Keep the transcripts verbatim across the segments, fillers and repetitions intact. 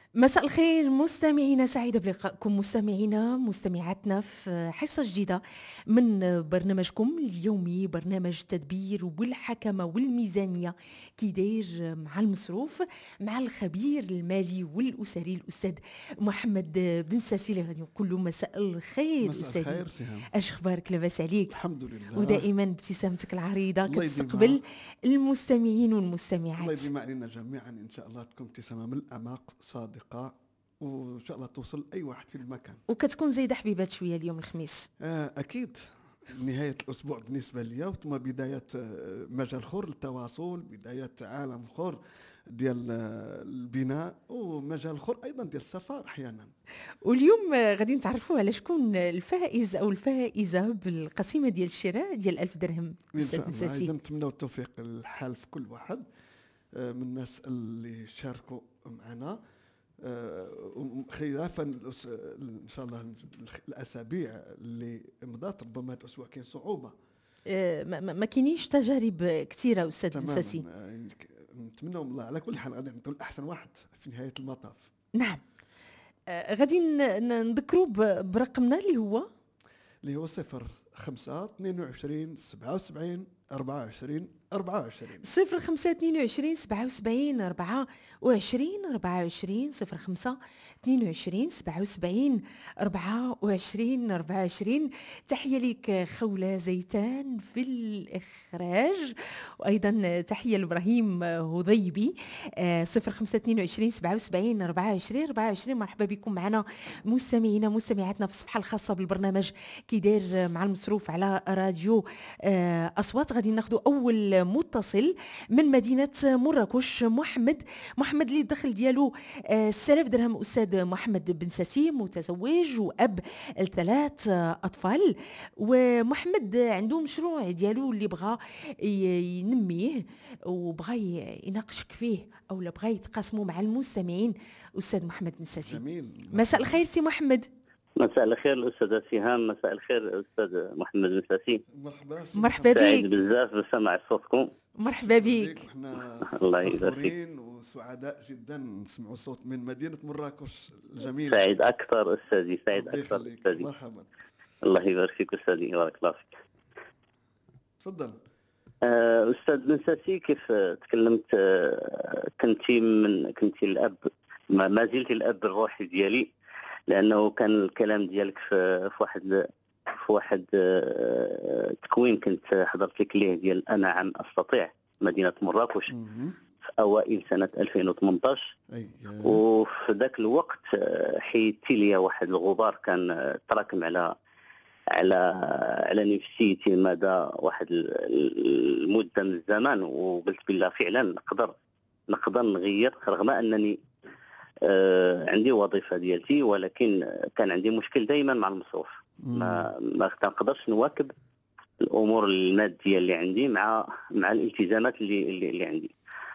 مساء الخير مستمعينا، سعيدة بلقائكم مستمعينا مستمعاتنا في حصة جديدة من برنامجكم اليومي، برنامج التدبير والحكمة والميزانية كي داير مع المصروف، مع الخبير المالي والأسري الأستاذ محمد بن ساسي اللي غادي نقول له مساء الخير مساء أستاذي. الخير سهام. اش اخبارك؟ لاباس عليك؟ الحمد لله. ودائما ابتسامتك العريضة الله يديمها. كتستقبل المستمعين الله والمستمعات. يديم علينا جميعا ان شاء الله، تكون ابتسامه من الاعماق صادقه، وان شاء الله توصل اي واحد في المكان. وكتكون زايدة حبيبات شوية اليوم الخميس. آه اكيد. نهايه الاسبوع بالنسبه لي ثم بدايه آه، مجال خور للتواصل، بدايه عالم خور ديال آه، البناء، ومجال خور ايضا ديال السفر احيانا. واليوم آه، غادي نتعرفوا على شكون الفائز او الفائزه بالقسيمه ديال الشراء ديال ألف درهم ان استاذ شاء الله نساسي. اذا نتمنوا التوفيق الحال في كل واحد آه، من الناس اللي شاركوا معنا، آه، خلافا الأس- ان شاء الله الاسابيع اللي مضات، ربما هذا الاسبوع كاين صعوبه آه، ما ما- ما كاينينش تجارب كثيره استاذ نساسي. تماما. آه، نتمنوا من الله على كل حال غادي نعطيو الاحسن واحد في نهايه المطاف، نعم. آه، غادي ن- ن- نذكروا ب- برقمنا اللي هو اللي هو صفر خمسة اثنين وعشرين سبعة وسبعين أربعة وعشرين أربعة وعشرين. صفر خمسة اثنين وعشرين سبعة وسبعين أربعة وعشرين أربعة وعشرين صفر خمسة اثنين وعشرين سبعة وسبعين أربعة وعشرين أربعة وعشرين. تحية لك خولة زيتان في الإخراج، وأيضا تحية لإبراهيم هضيبي. آه، صفر خمسة اثنين وعشرين سبعة وسبعين أربعة وعشرين أربعة وعشرين. مرحبا بكم معنا مستمعينا مستمعاتنا في الصفحة الخاصة بالبرنامج كي داير مع المصروف على راديو آه، أصوات. غادي ناخذوا أول متصل من مدينة مراكش، محمد. محمد اللي الدخل ديالو آه، ستة آلاف درهم. أستاذ محمد بن ساسي متزوج وأب لثلاث آه، أطفال، ومحمد عنده مشروع ديالو اللي بغى ي- ينميه وبغى ي- يناقشك فيه أو لا بغى يتقاسموا مع المستمعين. أستاذ محمد بن ساسي، جميل، مساء مرحبا. الخير سي محمد. مساء الخير الأستاذة سهام، مساء الخير أستاذ محمد بن ساسي. مرحبا سي مرحبا محمد. سعيد بيك. بزاف بسمع صوتكم. مرحبا شكرا لك، بيك. وحنا الله يبارك فيك. فخورين وسعداء جدا نسمعوا صوت من مدينة مراكش الجميلة. سعيد أكثر أستاذي، سعيد ربي أكثر يخليك، أستاذي. مرحبا. الله يبارك فيك أستاذي، بارك الله فيك. تفضل. آه، أستاذ بن ساسي، كيف تكلمت آه، كنتي من كنتي الأب، ما ما زلت الأب الروحي ديالي، لأنه كان الكلام ديالك في في واحد في واحد آه، تكوين كنت حضرت لك ليه ديال أنا عم أستطيع مدينة مراكش مهم. في أوائل سنة ألفين وثمانطاش. أي وفي ذاك الوقت آه، حيدتي لي واحد الغبار كان آه، تراكم على على على نفسيتي مدى واحد ال- المده من الزمان، وقلت بالله فعلا نقدر نقدر نغير، رغم انني آه، عندي وظيفه ديالتي، ولكن كان عندي مشكل دائما مع المصروف. ما ما كنقدرش نواكب الامور الماديه اللي عندي مع مع الالتزامات اللي اللي, اللي عندي.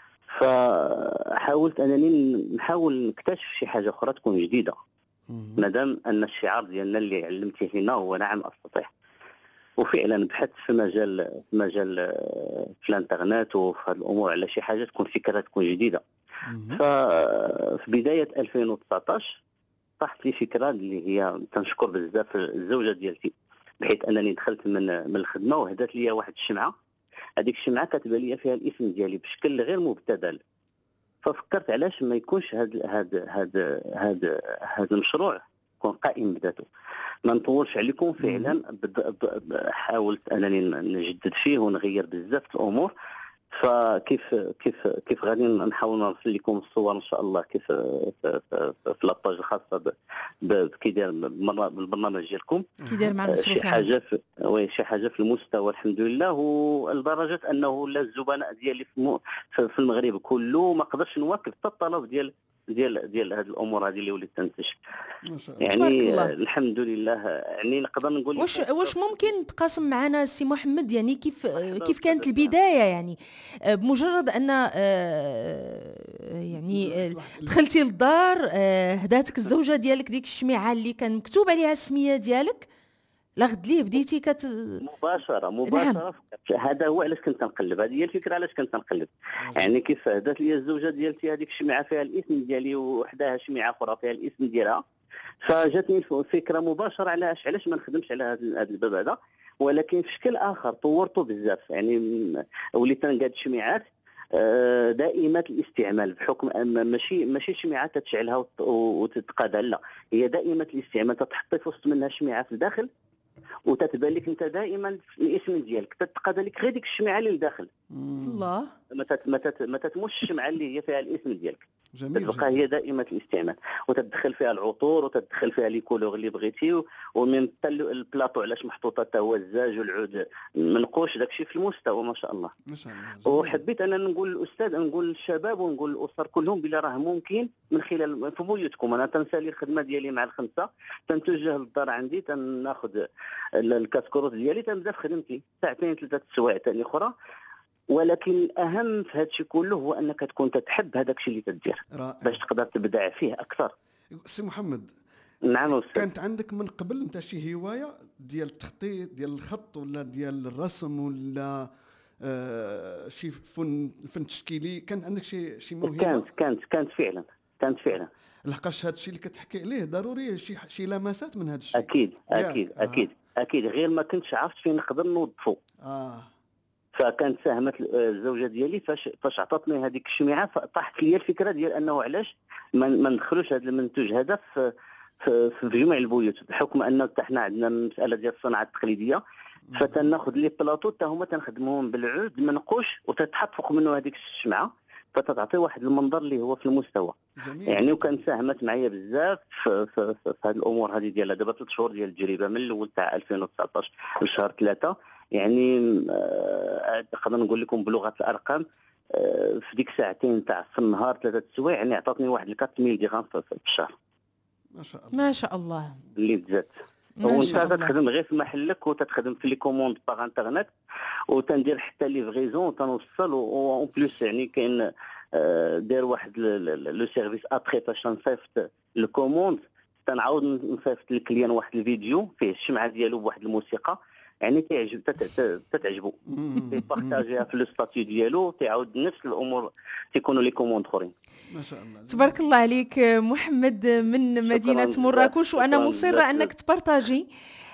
فحاولت انني نحاول نكتشف شي حاجه اخرى تكون جديده، مهم. مادام ان الشعار ديالنا اللي علمتيه هنا هو نعم استطيع. وفعلا بحثت في مجال في مجال آه، في الانترنت وفي هذه الامور على شي حاجه تكون فكره تكون جديده. مهم. ففي بدايه ألفين وتسعطاش طاحت لي فكره اللي هي تنشكر بزاف الزوجه ديالتي، بحيث انني دخلت من من الخدمه وهدات لي واحد الشمعه. هذيك الشمعه كاتبه لي فيها الاسم ديالي بشكل غير مبتذل. ففكرت علاش ما يكونش هذا هذا هذا هذا هذا المشروع يكون قائم بذاته. ما نطولش عليكم، فعلا بد- ب- حاولت انني نجدد فيه ونغير بزاف الامور. فكيف كيف كيف غادي نحاول نرسل لكم الصور ان شاء الله، كيف في, في, في, في لاباج الخاصه ب- ب- كي داير بالبرنامج ديالكم. كي داير مع آه، شي المصروف. نعم. حاجه في وي شي حاجه في المستوى الحمد لله، ولدرجه انه لا الزبناء ديالي في الم- في في المغرب كله ما قدرش نواكب حتى الطلب ديال ديال ديال هذه الامور هذه اللي وليت تنتج. ما شاء الله. تبارك يعني آه، الله. الحمد لله، يعني نقدر نقول واش لكم واش ممكن تقاسم معنا سي محمد يعني كيف مرحبا كيف كانت أستاذة سهام. البدايه؟ يعني آه، بمجرد ان آه، يعني آه، لحظة. دخلتي للدار، آه، هداتك الزوجه ديالك ديك الشميعه اللي كان مكتوب عليها السميه ديالك، لا غد ليه بديتي كت مباشره مباشره نعم. هذا هو علاش كنت نقلب، هذه هي الفكره علاش كنت نقلب. يعني كيف هدات لي الزوجه ديالتي هذيك الشمعه فيها الاسم ديالي وحداها شمعه اخرى فيها الاسم ديالها، فجاتني الفكره مباشره علاش علاش ما نخدمش على هذا الباب هذا، ولكن في شكل اخر طورته بزاف. يعني وليت نقاد الشميعات دائمه الاستعمال، بحكم ان ماشي ماشي شميعه تشعلها وتتقادها، لا هي دائمه الاستعمال، تحطي في وسط منها شميعه في الداخل وتتبان لك انت دائما الاسم ديالك، تتقادى لك غير ديك الشميعه اللي لداخل. الله ما تت ما تت ما تتمش الشمعه اللي هي فيها الاسم ديالك، جميل تبقى هي دائمه الاستعمال، وتدخل فيها العطور وتدخل فيها لي كولور اللي بغيتي، ومن حتى البلاطو علاش محطوطه حتى هو الزاج والعود منقوش، داكشي في المستوى ما شاء الله. ما شاء الله. وحبيت انا نقول للاستاذ، نقول للشباب ونقول للاسر كلهم بلا راه ممكن من خلال في بيوتكم. انا تنسالي الخدمه ديالي مع الخمسه، تنتوجه للدار عندي، تناخذ الكاسكروت ديالي، تنبدا في خدمتي ساعتين ثلاثه السوايع ثاني اخرى. ولكن الاهم في هذا الشيء كله هو انك تكون تتحب هذاك الشيء اللي تدير باش تقدر تبدع فيه اكثر. سي محمد، نعم أستاذ. كانت عندك من قبل انت شي هوايه ديال التخطيط ديال الخط ولا ديال الرسم ولا آه شي فن فن تشكيلي؟ كان عندك شي شي موهبه؟ كانت كانت كانت فعلا كانت فعلا لحقاش هذا الشيء اللي كتحكي عليه ضروري شي شي لمسات من هذا الشيء. اكيد اكيد آه. اكيد اكيد غير ما كنتش عرفت فين نقدر نوظفو. اه فكانت ساهمت الزوجه ديالي فاش فاش عطاتني هذيك الشميعه، فطاحت لي الفكره ديال انه علاش ما ندخلوش هذا المنتوج هذا في في, في جميع البيوت، بحكم ان حنا عندنا المساله ديال الصناعه التقليديه، فتناخذ لي بلاطو حتى هما تنخدموهم بالعود منقوش وتتحط فوق منه هذيك الشمعه، فتتعطي واحد المنظر اللي هو في المستوى. جميل. يعني وكان ساهمت معايا بزاف في, في, في, في هذه الامور هذه ديالها. دابا ثلاث شهور ديال التجربه من الاول تاع ألفين وتسعطاش لشهر ثلاثة، يعني نقدر نقول لكم بلغه الارقام في ديك ساعتين تاع في النهار ثلاثه السوايع، يعني عطاتني واحد أربعمية درهم في الشهر. ما شاء الله ما شاء الله اللي تزاد. وانت تخدم غير في محلك وتتخدم في لي كوموند باغ انترنت، وتندير حتى ليفريزون وتنوصل، اون بليس يعني كاين داير واحد لو سيرفيس ابخي فاش نصيفط الكوموند، تنعاود نصيفط للكليان واحد الفيديو فيه الشمعه ديالو بواحد الموسيقى، يعني تعجب تتعجبوا تبارطاجيها في لو ستاتيو ديالو، تعاود نفس الامور تيكونوا لي كوموند اخرين. ما شاء الله. تبارك الله عليك محمد من مدينة مراكش، وأنا مصرة أنك تبارطاجي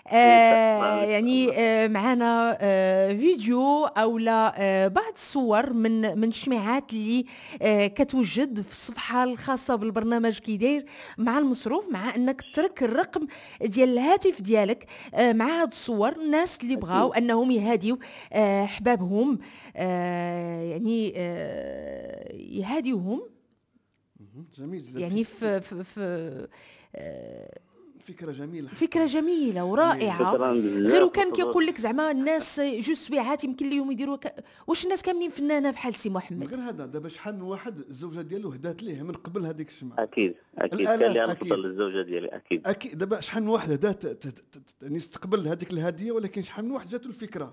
آه يعني آه معنا آه فيديو أو لا آه بعض الصور من من الشميعات اللي آه كتوجد في الصفحة الخاصة بالبرنامج كيداير مع المصروف، مع أنك ترك الرقم ديال الهاتف ديالك آه مع هاد الصور. الناس اللي بغاو أنهم يهاديو آه حبابهم آه يعني آه يهاديوهم. جميل جدا. يعني في في, في آه فكره جميله فكره جميله ورائعه. غير وكان كيقول لك زعما الناس جوج سبيعات يمكن لهم يديروا ك... واش الناس كاملين فنانه بحال سي محمد؟ غير هذا دابا شحال من واحد الزوجه ديالو هدات ليه من قبل هذيك الشمعه. اكيد اكيد كان لها الفضل للزوجه ديالي. اكيد اكيد دابا شحال من واحد هدات يعني استقبل هذيك الهديه، ولكن شحال من واحد جاتو الفكره.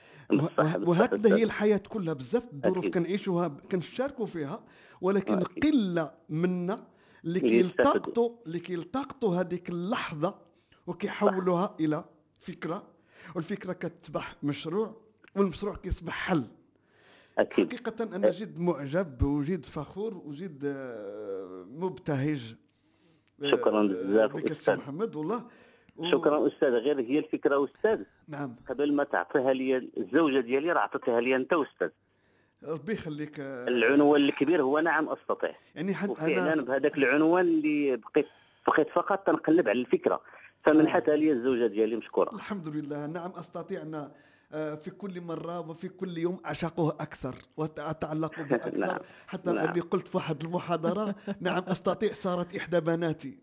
وهكذا هي الحياه كلها، بزاف الظروف كنعيشوها كنشاركوا فيها، ولكن أكيد. قله منا اللي كيلتقطوا اللي كيلتقطوا هذيك اللحظه وكيحولوها الى فكره، والفكره كتصبح مشروع، والمشروع كيصبح حل. أكيد. حقيقه انا جد معجب وجد فخور وجد مبتهج. شكرا بزاف استاذ محمد والله. و... شكرا استاذ. غير هي الفكره استاذ، نعم، قبل ما تعطيها لي الزوجه ديالي راه عطيتها لي انت استاذ. ربي يخليك. العنوان الكبير هو نعم استطيع، يعني حد وفعلا انا بهذاك العنوان اللي بقيت بقيت فقط تنقلب على الفكره، فمنحتها لي الزوجه ديالي مشكوره. الحمد لله. نعم استطيع ان في كل مرة وفي كل يوم أعشقه أكثر وأتعلق به أكثر. نعم. حتى نعم. اللي قلت في واحد المحاضرة نعم أستطيع صارت إحدى بناتي.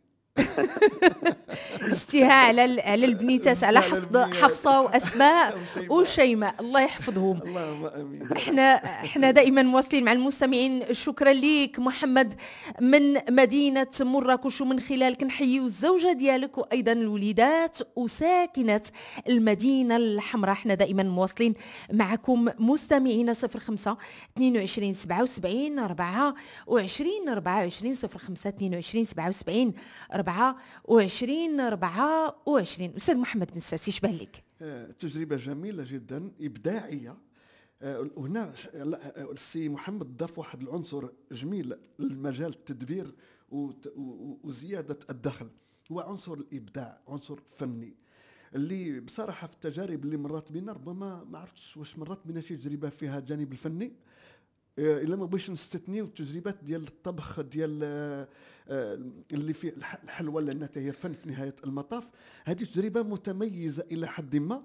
استيها على على البنيتات، على حفظ حفصه واسماء وشيماء، الله يحفظهم. اللهم امين. احنا احنا دائما مواصلين مع المستمعين. شكرا ليك محمد من مدينه مراكش، ومن خلالك نحييو الزوجه ديالك وايضا الوليدات وساكنه المدينه الحمراء. احنا دائما مواصلين معكم مستمعين. صفر خمسة اثنين وعشرين سبعة وسبعين أربعة وعشرين أربعة وعشرين صفر خمسة اثنين وعشرين سبعة وسبعين أربعة وعشرين أربعة وعشرين. أستاذ محمد بنساسي شبه لك؟ آه، تجربة جميلة جدا إبداعية. آه، هنا ش- لا، السي محمد ضاف واحد العنصر جميل لمجال التدبير وت- و- و- وزيادة الدخل، هو عنصر الإبداع، عنصر فني اللي بصراحة في التجارب اللي مرات بينا ربما ما عرفتش واش مرات بينا شي تجربة فيها الجانب الفني. آه، الا ما بغيتش نستثنيو التجربات ديال الطبخ ديال آه، آه، اللي في الح- الحلوى، لان هي فن في نهايه المطاف. هذه تجربه متميزه الى حد ما،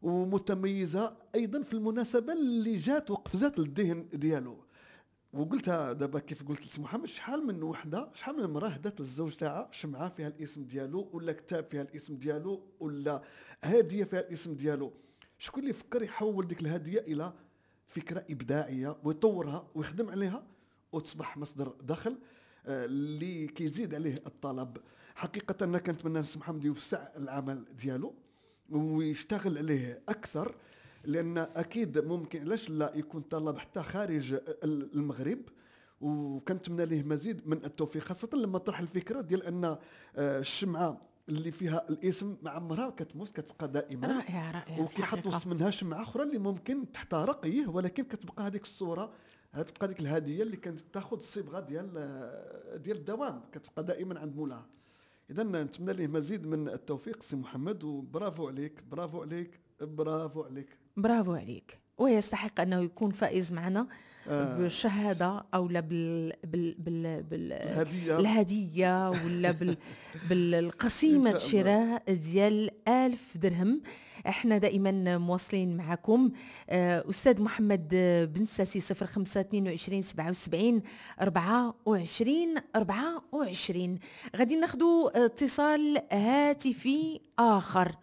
ومتميزه ايضا في المناسبه اللي جات وقفزات للذهن ديالو. وقلتها دابا كيف قلت لسي محمد، شحال من وحده، شحال من امراه هدات للزوج تاعها شمعه فيها الاسم ديالو، ولا كتاب فيها الاسم ديالو، ولا هديه فيها الاسم ديالو. شكون اللي فكر يحول ديك الهديه الى فكره ابداعيه ويطورها ويخدم عليها وتصبح مصدر دخل آه، اللي كيزيد عليه الطلب. حقيقه انا كنتمنى السي محمد يوسع العمل ديالو ويشتغل عليه اكثر، لان اكيد ممكن علاش لا يكون طلب حتى خارج ال- المغرب. وكنتمنى ليه مزيد من التوفيق، خاصه لما طرح الفكره ديال ان آه، الشمعه اللي فيها الاسم مع عمرها كتموت كتبقى دائما، رائع رائع في وكيحط الحقيقة. وسط منها شمعه اخرى اللي ممكن تحترق ايه، ولكن كتبقى هذيك الصوره، تبقى ديك الهديه اللي كانت تاخذ الصبغه ديال آه، ديال الدوام، كتبقى دائما عند مولاها. اذا نتمنى ليه مزيد من التوفيق سي محمد، وبرافو عليك برافو عليك برافو عليك. برافو عليك، ويستحق أنه يكون فائز معنا آه بالشهادة أو لا بال بال بال بال الهديه الهدية ولا بال ان بالقسيمة شاء الله. شراء ديال ألف درهم. احنا دائما مواصلين معكم. آه، أستاذ محمد بن ساسي صفر خمسة اثنين وعشرين سبعة وسبعين أربعة وعشرين أربعة وعشرين. غادي ناخدو اتصال هاتفي آخر.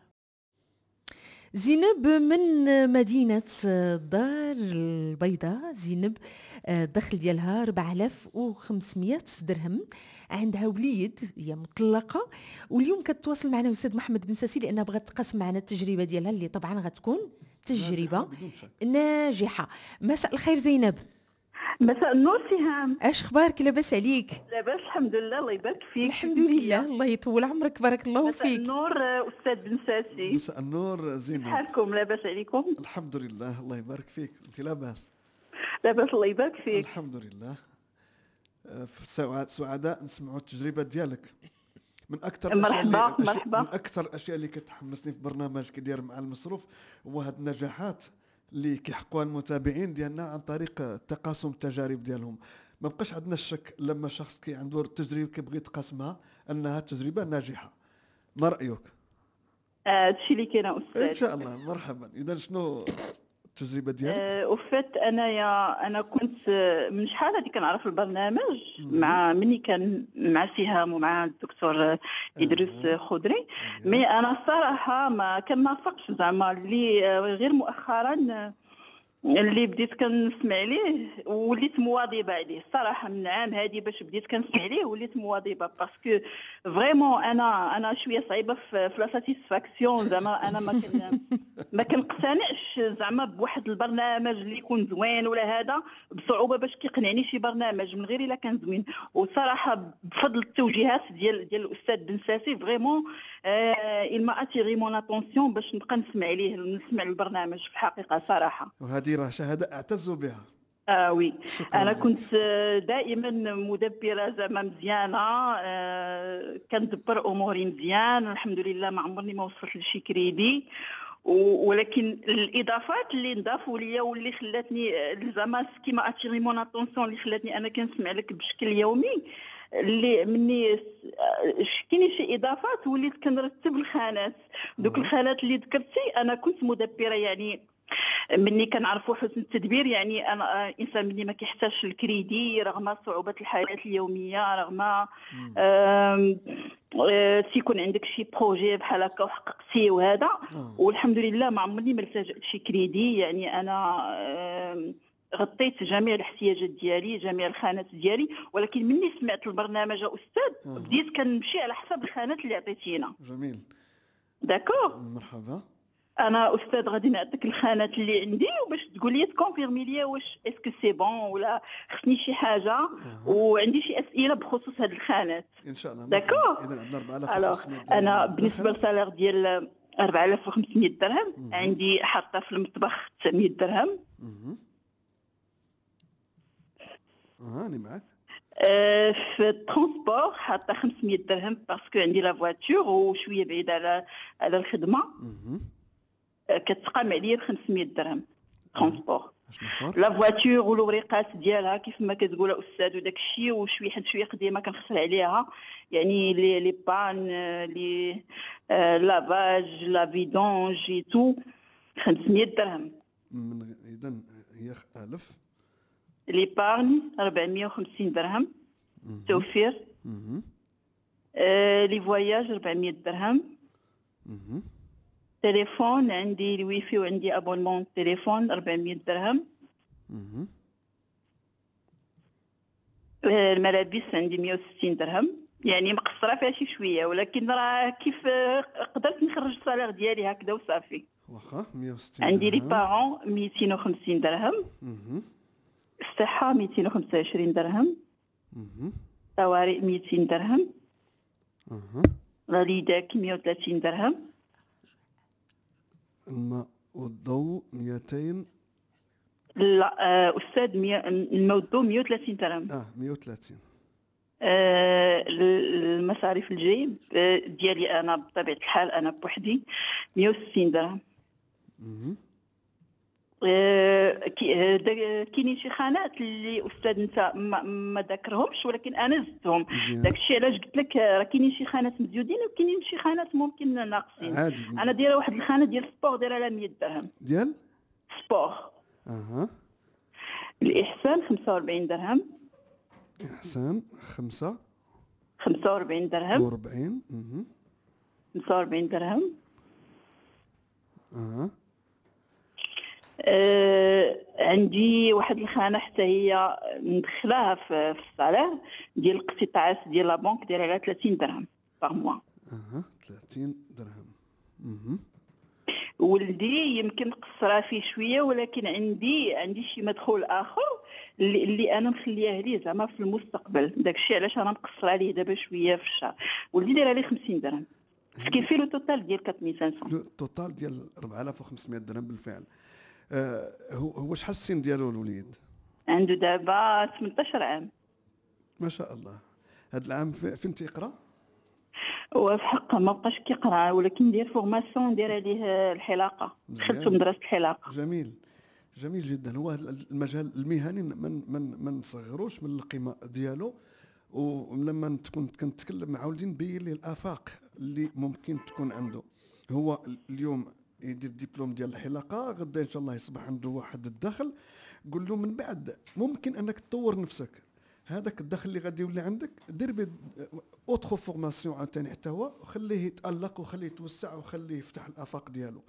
زينب من مدينة الدار البيضاء. زينب آه، الدخل ديالها أربعة آلاف وخمسمية درهم، عندها وليد، هي مطلقة، واليوم كتواصل معنا أستاذ محمد بن ساسي لأنها بغات تقسم معنا التجربة ديالها اللي طبعا غتكون ناجحة تجربة بدون شك. ناجحة. مساء الخير زينب، مساء النور سهام. اش اخبارك؟ لاباس عليك؟ لاباس الحمد لله، الله يبارك فيك. الحمد لله، الله يطول عمرك، بارك الله مساء فيك. النور آه، استاذ بن ساسي، مساء النور زينب. شحالكم؟ لاباس عليكم؟ الحمد لله الله يبارك فيك، انت لاباس؟ لاباس الله يبارك فيك. الحمد لله. آه، سعا- سعداء نسمعوا التجربه ديالك. من اكثر الاشياء اللي مرحبا الأشياء- مرحبا. من اكثر الاشياء اللي كتحمسني في برنامج كيدير مع المصروف هو هاد النجاحات اللي كيحققوها المتابعين ديالنا عن طريق تقاسم التجارب ديالهم. ما بقاش عندنا الشك لما شخص كي عنده تجربه كيبغي يتقاسمها انها تجربه ناجحه. ما رايك؟ هادشي اللي كاين ان استاذ. شاء الله. مرحبا. اذا شنو التجربه ديالك؟ آه، وفات انايا انا كنت آه، من شحال هادي كنعرف البرنامج مع مني كان مع سهام ومع الدكتور آه، ادريس آه. خضري. مي انا الصراحه ما كنافقش زعما اللي آه، غير مؤخرا آه، اللي بديت كنسمع ليه وليت مواظبه عليه الصراحه. من عام هادي باش بديت كنسمع ليه وليت مواظبه باسكو فريمون انا انا شويه صعيبه في في لا ساتيسفاكسيون. زعما انا ما كن ما كنقتنعش زعما بواحد البرنامج اللي يكون زوين ولا هذا بصعوبه باش كيقنعني شي برنامج من غير الا كان زوين. والصراحه بفضل التوجيهات ديال ديال الاستاذ بن ساسي فريمون il m'a attiré mon attention باش نبقى نسمع ليه نسمع البرنامج في الحقيقه صراحه. وهذه راه شهاده اعتز بها. اه وي. شكراً انا لك. كنت آه، دائما مدبره زعما مزيانه، آه، كندبر اموري مزيان الحمد لله، ما عمرني ما وصلت لشي كريدي. و- ولكن الاضافات اللي نضافوا ليا واللي خلاتني آه، زعما كيما اتيري مون اتونسيون اللي خلاتني انا كنسمع لك بشكل يومي، اللي مني آه، كاينين شي اضافات وليت كنرتب الخانات. دوك أها. الخانات اللي ذكرتي انا كنت مدبره، يعني مني كنعرفوا حسن التدبير. يعني انا انسان مني ما كيحتاجش الكريدي رغم صعوبات الحياه اليوميه، رغم مم. آم، آه، تيكون عندك شي بروجي بحال هكا وحققتيه وهذا. آه. والحمد لله ما عمرني ما لتجأت شي كريدي. يعني انا آم، غطيت جميع الاحتياجات ديالي جميع الخانات ديالي. ولكن مني سمعت البرنامج يا استاذ أها. بديت كنمشي على حسب الخانات اللي عطيتينا. جميل. داكوغ. مرحبا. انا استاذ غادي نعطيك الخانات اللي عندي وباش تقول لي تكونفيرمي لي واش اسكو سي بون ولا خصني شي حاجه. أها. وعندي شي اسئله بخصوص هاد الخانات. ان شاء الله. داكور. اذا عندنا أربعة آلاف الوغ وخمسمية درهم انا دخل. بالنسبه للسالير ديال أربعة آلاف وخمسمية درهم مهم. عندي حاطه في المطبخ تسعمية درهم. مهم. اه راني معاك. آه، في الترونسبور حاطه خمسمية درهم باسكو عندي لا فواتور وشويه بعيده على على الخدمه. مهم. آه، كتقام عليا ب خمسمية درهم ترونسبور. اش الاخر؟ لا فواتور والوريقات ديالها كيف ما كتقول استاذ وداك الشيء وشويه حد شويه قديمه كنخسر عليها. يعني لي لي بان آه، لي آه، لافاج لا فيدونج اي تو خمسمية درهم. من اذا هي ألف. ليبارني أربعمية وخمسين درهم. مهم. توفير. مهم. آه، لي فواياج أربعمية درهم. مهم. تليفون عندي الويفي وعندي ابونمون تليفون أربعمية درهم. مهم. آه، الملابس عندي مية وستين درهم. يعني مقصره فيها شي شويه ولكن راه كيف آه، قدرت نخرج الصالير ديالي هكذا وصافي. واخا مية وستين عندي لي درهم. بارون ميتين وخمسين درهم. مهم. الصحه ميتين وخمسة وعشرين درهم. مهم. طوارئ ميتين درهم. اها. غاليداك مية وثلاثين درهم. الماء والضوء مئتين. لا آه، استاذ مية الموضوع مية وثلاثين درهم. اه مية وثلاثين. آه، المصاريف الجيب آه، ديالي انا بطبيعه الحال انا بوحدي مية وستين درهم. مهم. آه، كي- آه، دا- كاينين شي خانات اللي استاذ انت ما, ما ذكرهمش ولكن انا زدتهم. مزيان. داكشي علاش قلت لك آه، راه كاينين شي خانات مزيودين وكاينين شي خانات ممكن ناقصين. عادي. انا دايره واحد الخانه ديال السبور دايره على مية درهم. ديال. سبور. اها. الاحسان خمسة وأربعين درهم. احسان خمسة خمسة وأربعين درهم. وأربعين. مهم. خمسة وأربعين درهم. اها. آه، عندي واحد الخانه حتى هي مدخلاها في في الصالير ديال الاقتطاعات ديال لا بنك دايره على ثلاثين درهم باغ موا. اها ثلاثين درهم. مهم. ولدي يمكن قصرها فيه شويه ولكن عندي عندي شي مدخول اخر اللي, اللي انا مخلياه ليه زعما في المستقبل. داكشي علاش انا مقصره عليه دابا شويه في الشهر. ولدي داير عليه خمسين درهم. كيفي لو توتال ديال أربعة آلاف وخمسمية. لو توتال ديال أربعة آلاف وخمسمية درهم بالفعل. آه هو هو شحال السن ديالو الوليد؟ عنده دابا ثمنطاش عام. ما شاء الله. هذا العام في- فين تيقرا؟ وفي حقه ما بقاش كيقرا ولكن داير فورماسيون داير عليه الحلاقه. دخلت مزيان. مدرسه الحلاقه. جميل. جميل جدا. هو هذا المجال المهني من من ما نصغروش من القيمه ديالو. ولما تكون كنتكلم مع ولدي نبين ليه الافاق اللي ممكن تكون عنده. هو اليوم يدير دبلوم ديال الحلاقه، غدا ان شاء الله يصبح عنده واحد الدخل. قول له من بعد ممكن انك تطور نفسك. هذاك الدخل اللي غادي يولي عندك دير به اوتخو فورماسيون عاوتاني حتى هو، وخليه يتالق وخليه يتوسع وخليه يفتح الافاق ديالو.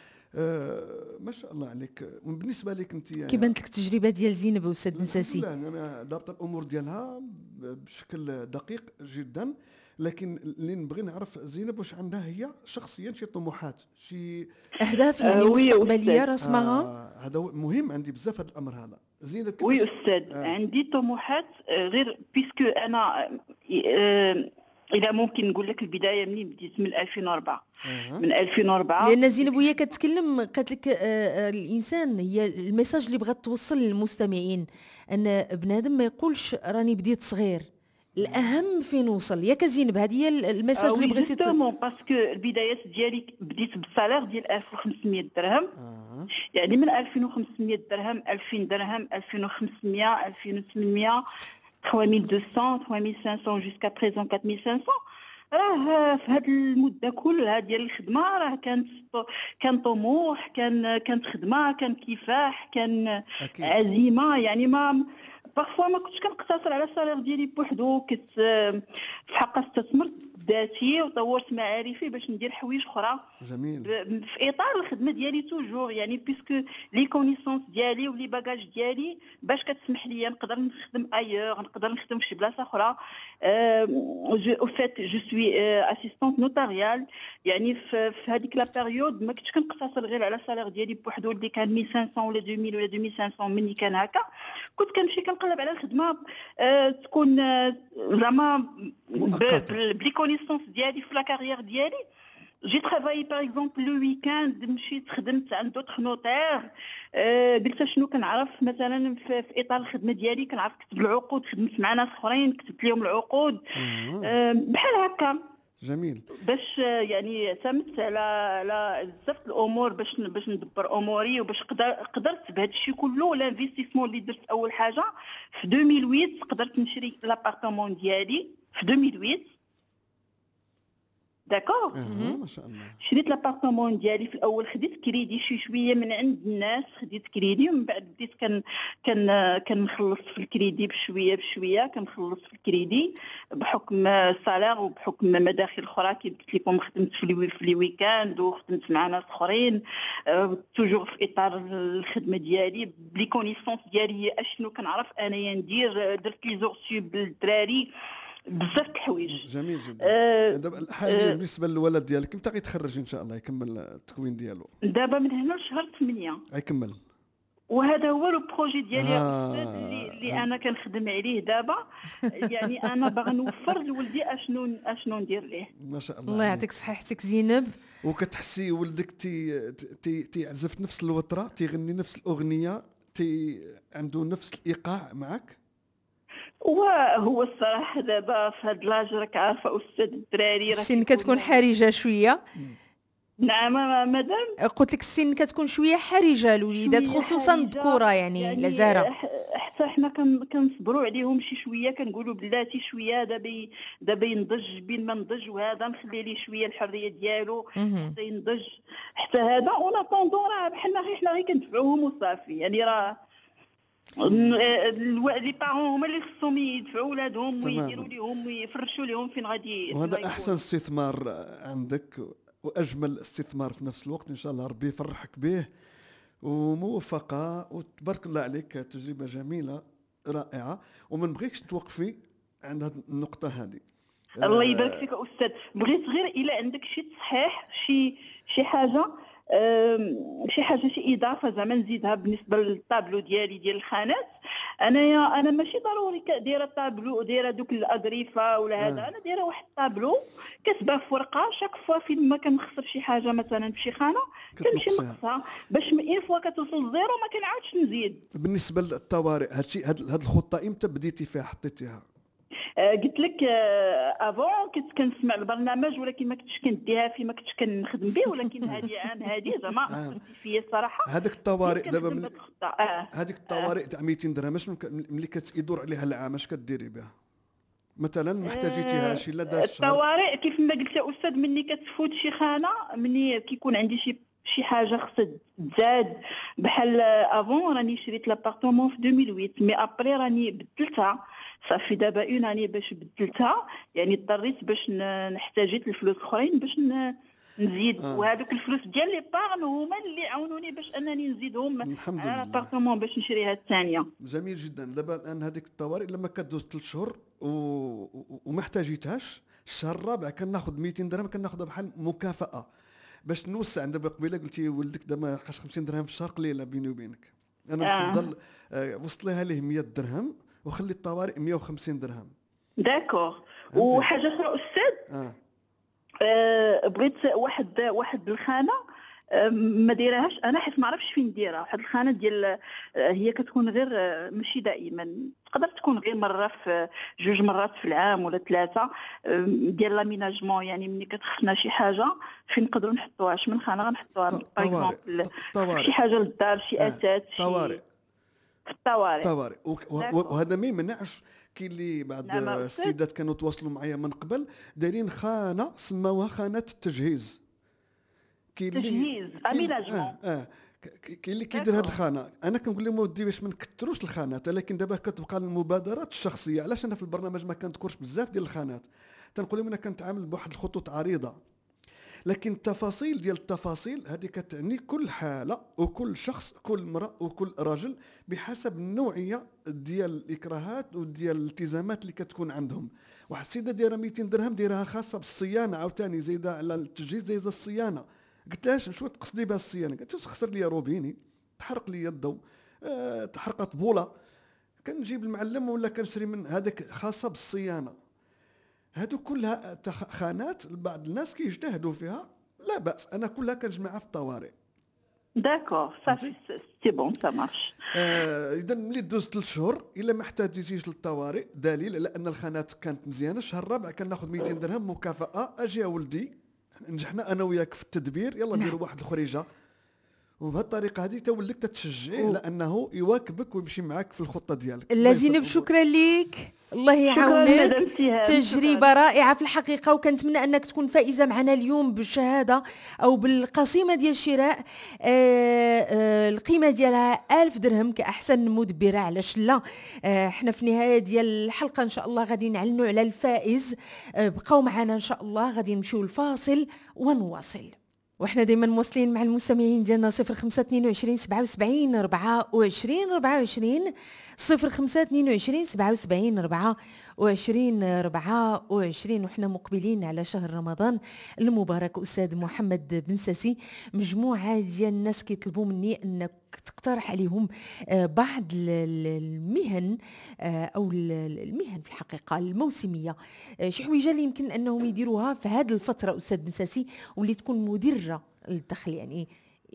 آه ما شاء الله عليك. بالنسبه لك انت كي بانت لك التجربه ديال زينب استاذ نساسي؟ لا انا ضابط الامور ديالها بشكل دقيق جدا. لكن اللي نبغي نعرف زينب واش عندها هي شخصيا شي طموحات، شي اهداف يعني آه، وي مستقبليه أستاذ. رسمها؟ آه هذا هو مهم عندي بزاف هذا الامر هذا. زينب وي كيفاش؟ استاذ آه. عندي طموحات آه، غير بيسكو انا آه، الى ممكن نقول لك البدايه منين بديت من ألفين وأربعة. آه. من ألفين وأربعة لان زينب وهي كتكلم قالت لك آه، آه، الانسان هي الميساج اللي بغات توصل للمستمعين ان بنادم ما يقولش راني بديت صغير، الاهم فين وصل. ياك زينب هذه هي الميساج اللي بغيتي ت- جوستومون باسكو البدايات ديالي بديت بالسالير ديال ألف وخمسمية درهم. آه. يعني من ألفين وخمسمية درهم ألفين درهم ألفين وخمسمية ألفين وثمنمية ثلاثة آلاف ومئتين ثلاثة آلاف وخمسمية جوسكا بريزون أربعة آلاف وخمسمية. راه في هذه المده كلها ديال الخدمه راه كانت كان طموح، كان كانت خدمه، كان كفاح، كان أكيد. عزيمه. يعني ما بارفوا ما كنتش كنقتصر على السالير ديالي بوحدو. كنت في حق استثمرت ذاتي وطورت معارفي باش ندير حوايج اخرى جميل. في اطار الخدمه ديالي توجور، يعني بيسكو لي كونيسونس ديالي ولي باجاج ديالي باش كتسمح لي نقدر نخدم ايور، نقدر نخدم في شي بلاصه اخرى. او فيت جو سوي اسيستونت نوتاريال، يعني في هذيك لا بيريود ما كنتش كنقتصر غير على السالير ديالي بوحدو اللي كان ألف وخمسمية ولا ألفين ولا ألفين وخمسمية. مني كان هكا كنت كنمشي كنقلب على الخدمه أه تكون زعما بلي كونيسونس ديالي في لا كارير ديالي. جي ترافاي باغ اكزومبل لو ويكاند مشيت خدمت عند دوطخ نوتير. أه قلت شنو كنعرف مثلا في, في اطار الخدمه ديالي كنعرف كتب العقود، خدمت مع ناس اخرين كتبت لهم العقود أه بحال هكا. جميل. باش يعني اعتمدت على على بزاف الامور باش باش ندبر اموري وباش قدر قدرت بهذا الشيء كله. لانفستيسمون اللي درت اول حاجه في ألفين وثمانية قدرت نشري لابارتمون ديالي في ألفين وثمانية. داكور. اه ما شاء الله. شريت لابارتمون ديالي في الاول، خديت كريدي شي شويه من عند الناس، خديت كريدي ومن بعد بديت كان كان كنخلص في الكريدي بشويه بشويه، كنخلص في الكريدي بحكم السالير وبحكم مداخل اخرى كي قلت لكم. خدمت في لي ويكاند وخدمت مع ناس اخرين أه توجور في اطار الخدمه ديالي بلي كونيسونس ديالي اشنو كنعرف انايا ندير. درت لي زور سوب للدراري بزاف د الحوايج. جميل جدا. أه دابا حاليا أه بالنسبه للولد ديالك متى غيتخرج ان شاء الله يكمل التكوين ديالو؟ دابا من هنا لشهر ثمانية غيكمل. وهذا هو لو بروجي ديالي آه. استاذ اللي, اللي انا كنخدم عليه دابا. يعني انا باغا نوفر لولدي اشنو اشنو ندير ليه. ما شاء الله. الله يعطيك صحتك زينب. وكتحسي ولدك تي تي تيعزف نفس الوتره، تيغني نفس الاغنيه، تي عنده نفس الايقاع معك؟ وهو الصراحه دابا في هاد لاج راك عارفه استاذ الدراري راه السن كتكون حرجه شويه. نعم مدام. قلت لك السن كتكون شويه حرجه الوليدات خصوصا الذكوره يعني, يعني لازاره. حتى حنا كنصبروا عليهم شي شويه، كنقولوا بلاتي شويه دابا دابا ينضج بين ما نضج، وهذا نخلي ليه شويه الحريه ديالو حتى ينضج حتى هذا. اون طوندون راه بحالنا غير حنا غير كندفعوهم وصافي. يعني راه لي بارون هما اللي خصهم يدفعوا ولادهم ويديروا لهم ويفرشوا لهم فين غادي. وهذا احسن استثمار عندك واجمل استثمار في نفس الوقت. ان شاء الله ربي يفرحك به وموفقه وتبارك الله عليك. تجربه جميله رائعه وما نبغيكش توقفي عند هذه النقطه هذه. الله يبارك فيك استاذ. بغيت غير الا عندك شي تصحيح شي شي حاجه شي حاجه شي اضافه زعما نزيدها بالنسبه للطابلو ديالي ديال الخانات. انايا انا ماشي ضروري دايره طابلو دايره دوك الاظريفه ولا هذا. انا دايره واحد الطابلو كتبه في ورقه، شاك فوا فين ما كنخسر شي حاجه مثلا في شي خانه كنمشي نقصها باش اين فوا كتوصل زيرو ما كنعاودش نزيد. بالنسبه للطوارئ هادشي هاد الخطه امتى بديتي فيها حطيتيها؟ آه قلت لك افون آه كنت كنسمع البرنامج ولكن ما كنتش كنديها في ما كنتش كنخدم به، ولكن هذه عام هذه زعما اثرت فيا الصراحه. هذاك الطوارئ دابا من هذيك الطوارئ تاع مئتين درهم شنو ملي كتدور عليها العام اش كديري بها مثلا؟ ما احتاجيتيها شي لا داز الشهر؟ الطوارئ كيف ما قلت يا استاذ مني كتفوت شي خانه، مني كيكون عندي شي شي حاجه خصها تزاد بحال افون راني شريت لابارتمون في ألفين وثمانية مي ابري راني بدلتها صافي دابا اون اني باش بدلتها. يعني اضطريت باش نحتاجيت الفلوس اخرين باش نزيد آه. وهذوك الفلوس ديال لي بارن هما اللي عاونوني باش انني نزيدهم على لابارتمون باش نشريها الثانيه. جميل جدا. دابا الان هذيك الطوارئ لما كدوز ثلاث شهور و... وما احتاجيتهاش الشهر الرابع كناخذ مئتين درهم كناخذها بحال مكافاه باش نوسع. دابا قبيله قلتي ولدك دابا ما لقاش خمسين درهم في الشهر قليله بيني وبينك. انا نفضل آه. وصليها ليه مئة درهم وخلي الطوارئ مئة وخمسين درهم. داكور. وحاجه اخرى استاذ آه. آه بغيت واحد واحد الخانه ما دايرهاش انا حيت ما عرفتش فين نديرها. واحد الخانه ديال هي كتكون غير ماشي دائما، تقدر تكون غير مره في جوج مرات في العام ولا ثلاثه ديال لاميناجمون. يعني ملي كتخصنا شي حاجه فين نقدروا نحطوها من خانه غنحطوها باغ اكزومبل شي حاجه للدار شي اثاث شي طوارئ في الطوارئ. طوارئ وهذا ما يمنعش. كاين اللي بعض السيدات كانوا تواصلوا معايا من قبل دايرين خانه سماوها خانه التجهيز. كاين تجهيز اميناجمون اه, آه. كاين اللي كيدير هذه الخانه. انا كنقول لهم ودي باش ما نكثروش الخانات، لكن دابا كتبقى المبادرات الشخصيه. علاش انا في البرنامج ما كنذكرش بزاف ديال الخانات؟ تنقول لهم انا كنتعامل بواحد الخطوط عريضه، لكن التفاصيل ديال التفاصيل هذه كتعني كل حاله وكل شخص، كل امراه وكل رجل بحسب النوعيه ديال الاكراهات وديال الالتزامات اللي كتكون عندهم. واحد السيده دايره مئتين درهم دايرها خاصه بالصيانه، عاوتاني زايده على التجهيز زايده الصيانه. قلت لها شنو تقصدي بها الصيانه؟ قالت لي تخسر لي روبيني، تحرق لي الضوء، أه تحرقت بوله، كنجيب المعلم ولا كنشري من هذاك خاصه بالصيانه. هادو كلها خانات بعض الناس كيجتهدوا فيها، لا باس، انا كلها كنجمعها في الطوارئ. داكور صافي سي بون سا مارش. آه اذا ملي دوزت ثلاث شهور الا ما احتاجيتيش للطوارئ، دليل على ان الخانات كانت مزيانه. الشهر الرابع كناخذ مئتين درهم مكافاه، اجي يا ولدي نجحنا انا وياك في التدبير، يلا نديروا واحد الخريجه. وبهذه الطريقه هذه تولك تتشجعيه لانه يواكبك ويمشي معك في الخطه ديالك. لازينب شكرا ليك، الله يعاونك، تجربة رائعة في الحقيقة، وكنتمنى أنك تكون فائزة معنا اليوم بالشهادة أو بالقسيمة ديال الشراء. آه آه القيمة ديالها ألف درهم كأحسن مدبرة، علاش لا. آه احنا في نهاية ديال الحلقة إن شاء الله غادي نعلنوا على الفائز. آه بقاو معنا إن شاء الله، غادي نمشيو الفاصل ونواصل. واحنا دائما مواصلين مع المستمعين ديالنا صفر خمسة اثنين وعشرين سبعة وسبعين أربعة وعشرين أربعة وعشرين صفر خمسة اثنين وعشرين سبعة وسبعين أربعة وعشرين أربعة وعشرين. وحنا مقبلين على شهر رمضان المبارك. أستاذ محمد بن ساسي، مجموعة ديال الناس كيطلبوا مني أنك تقترح عليهم بعض المهن أو المهن في الحقيقة الموسمية، شي حويجة اللي يمكن أنهم يديروها في هذه الفترة أستاذ بن ساسي، واللي تكون مدرة للدخل، يعني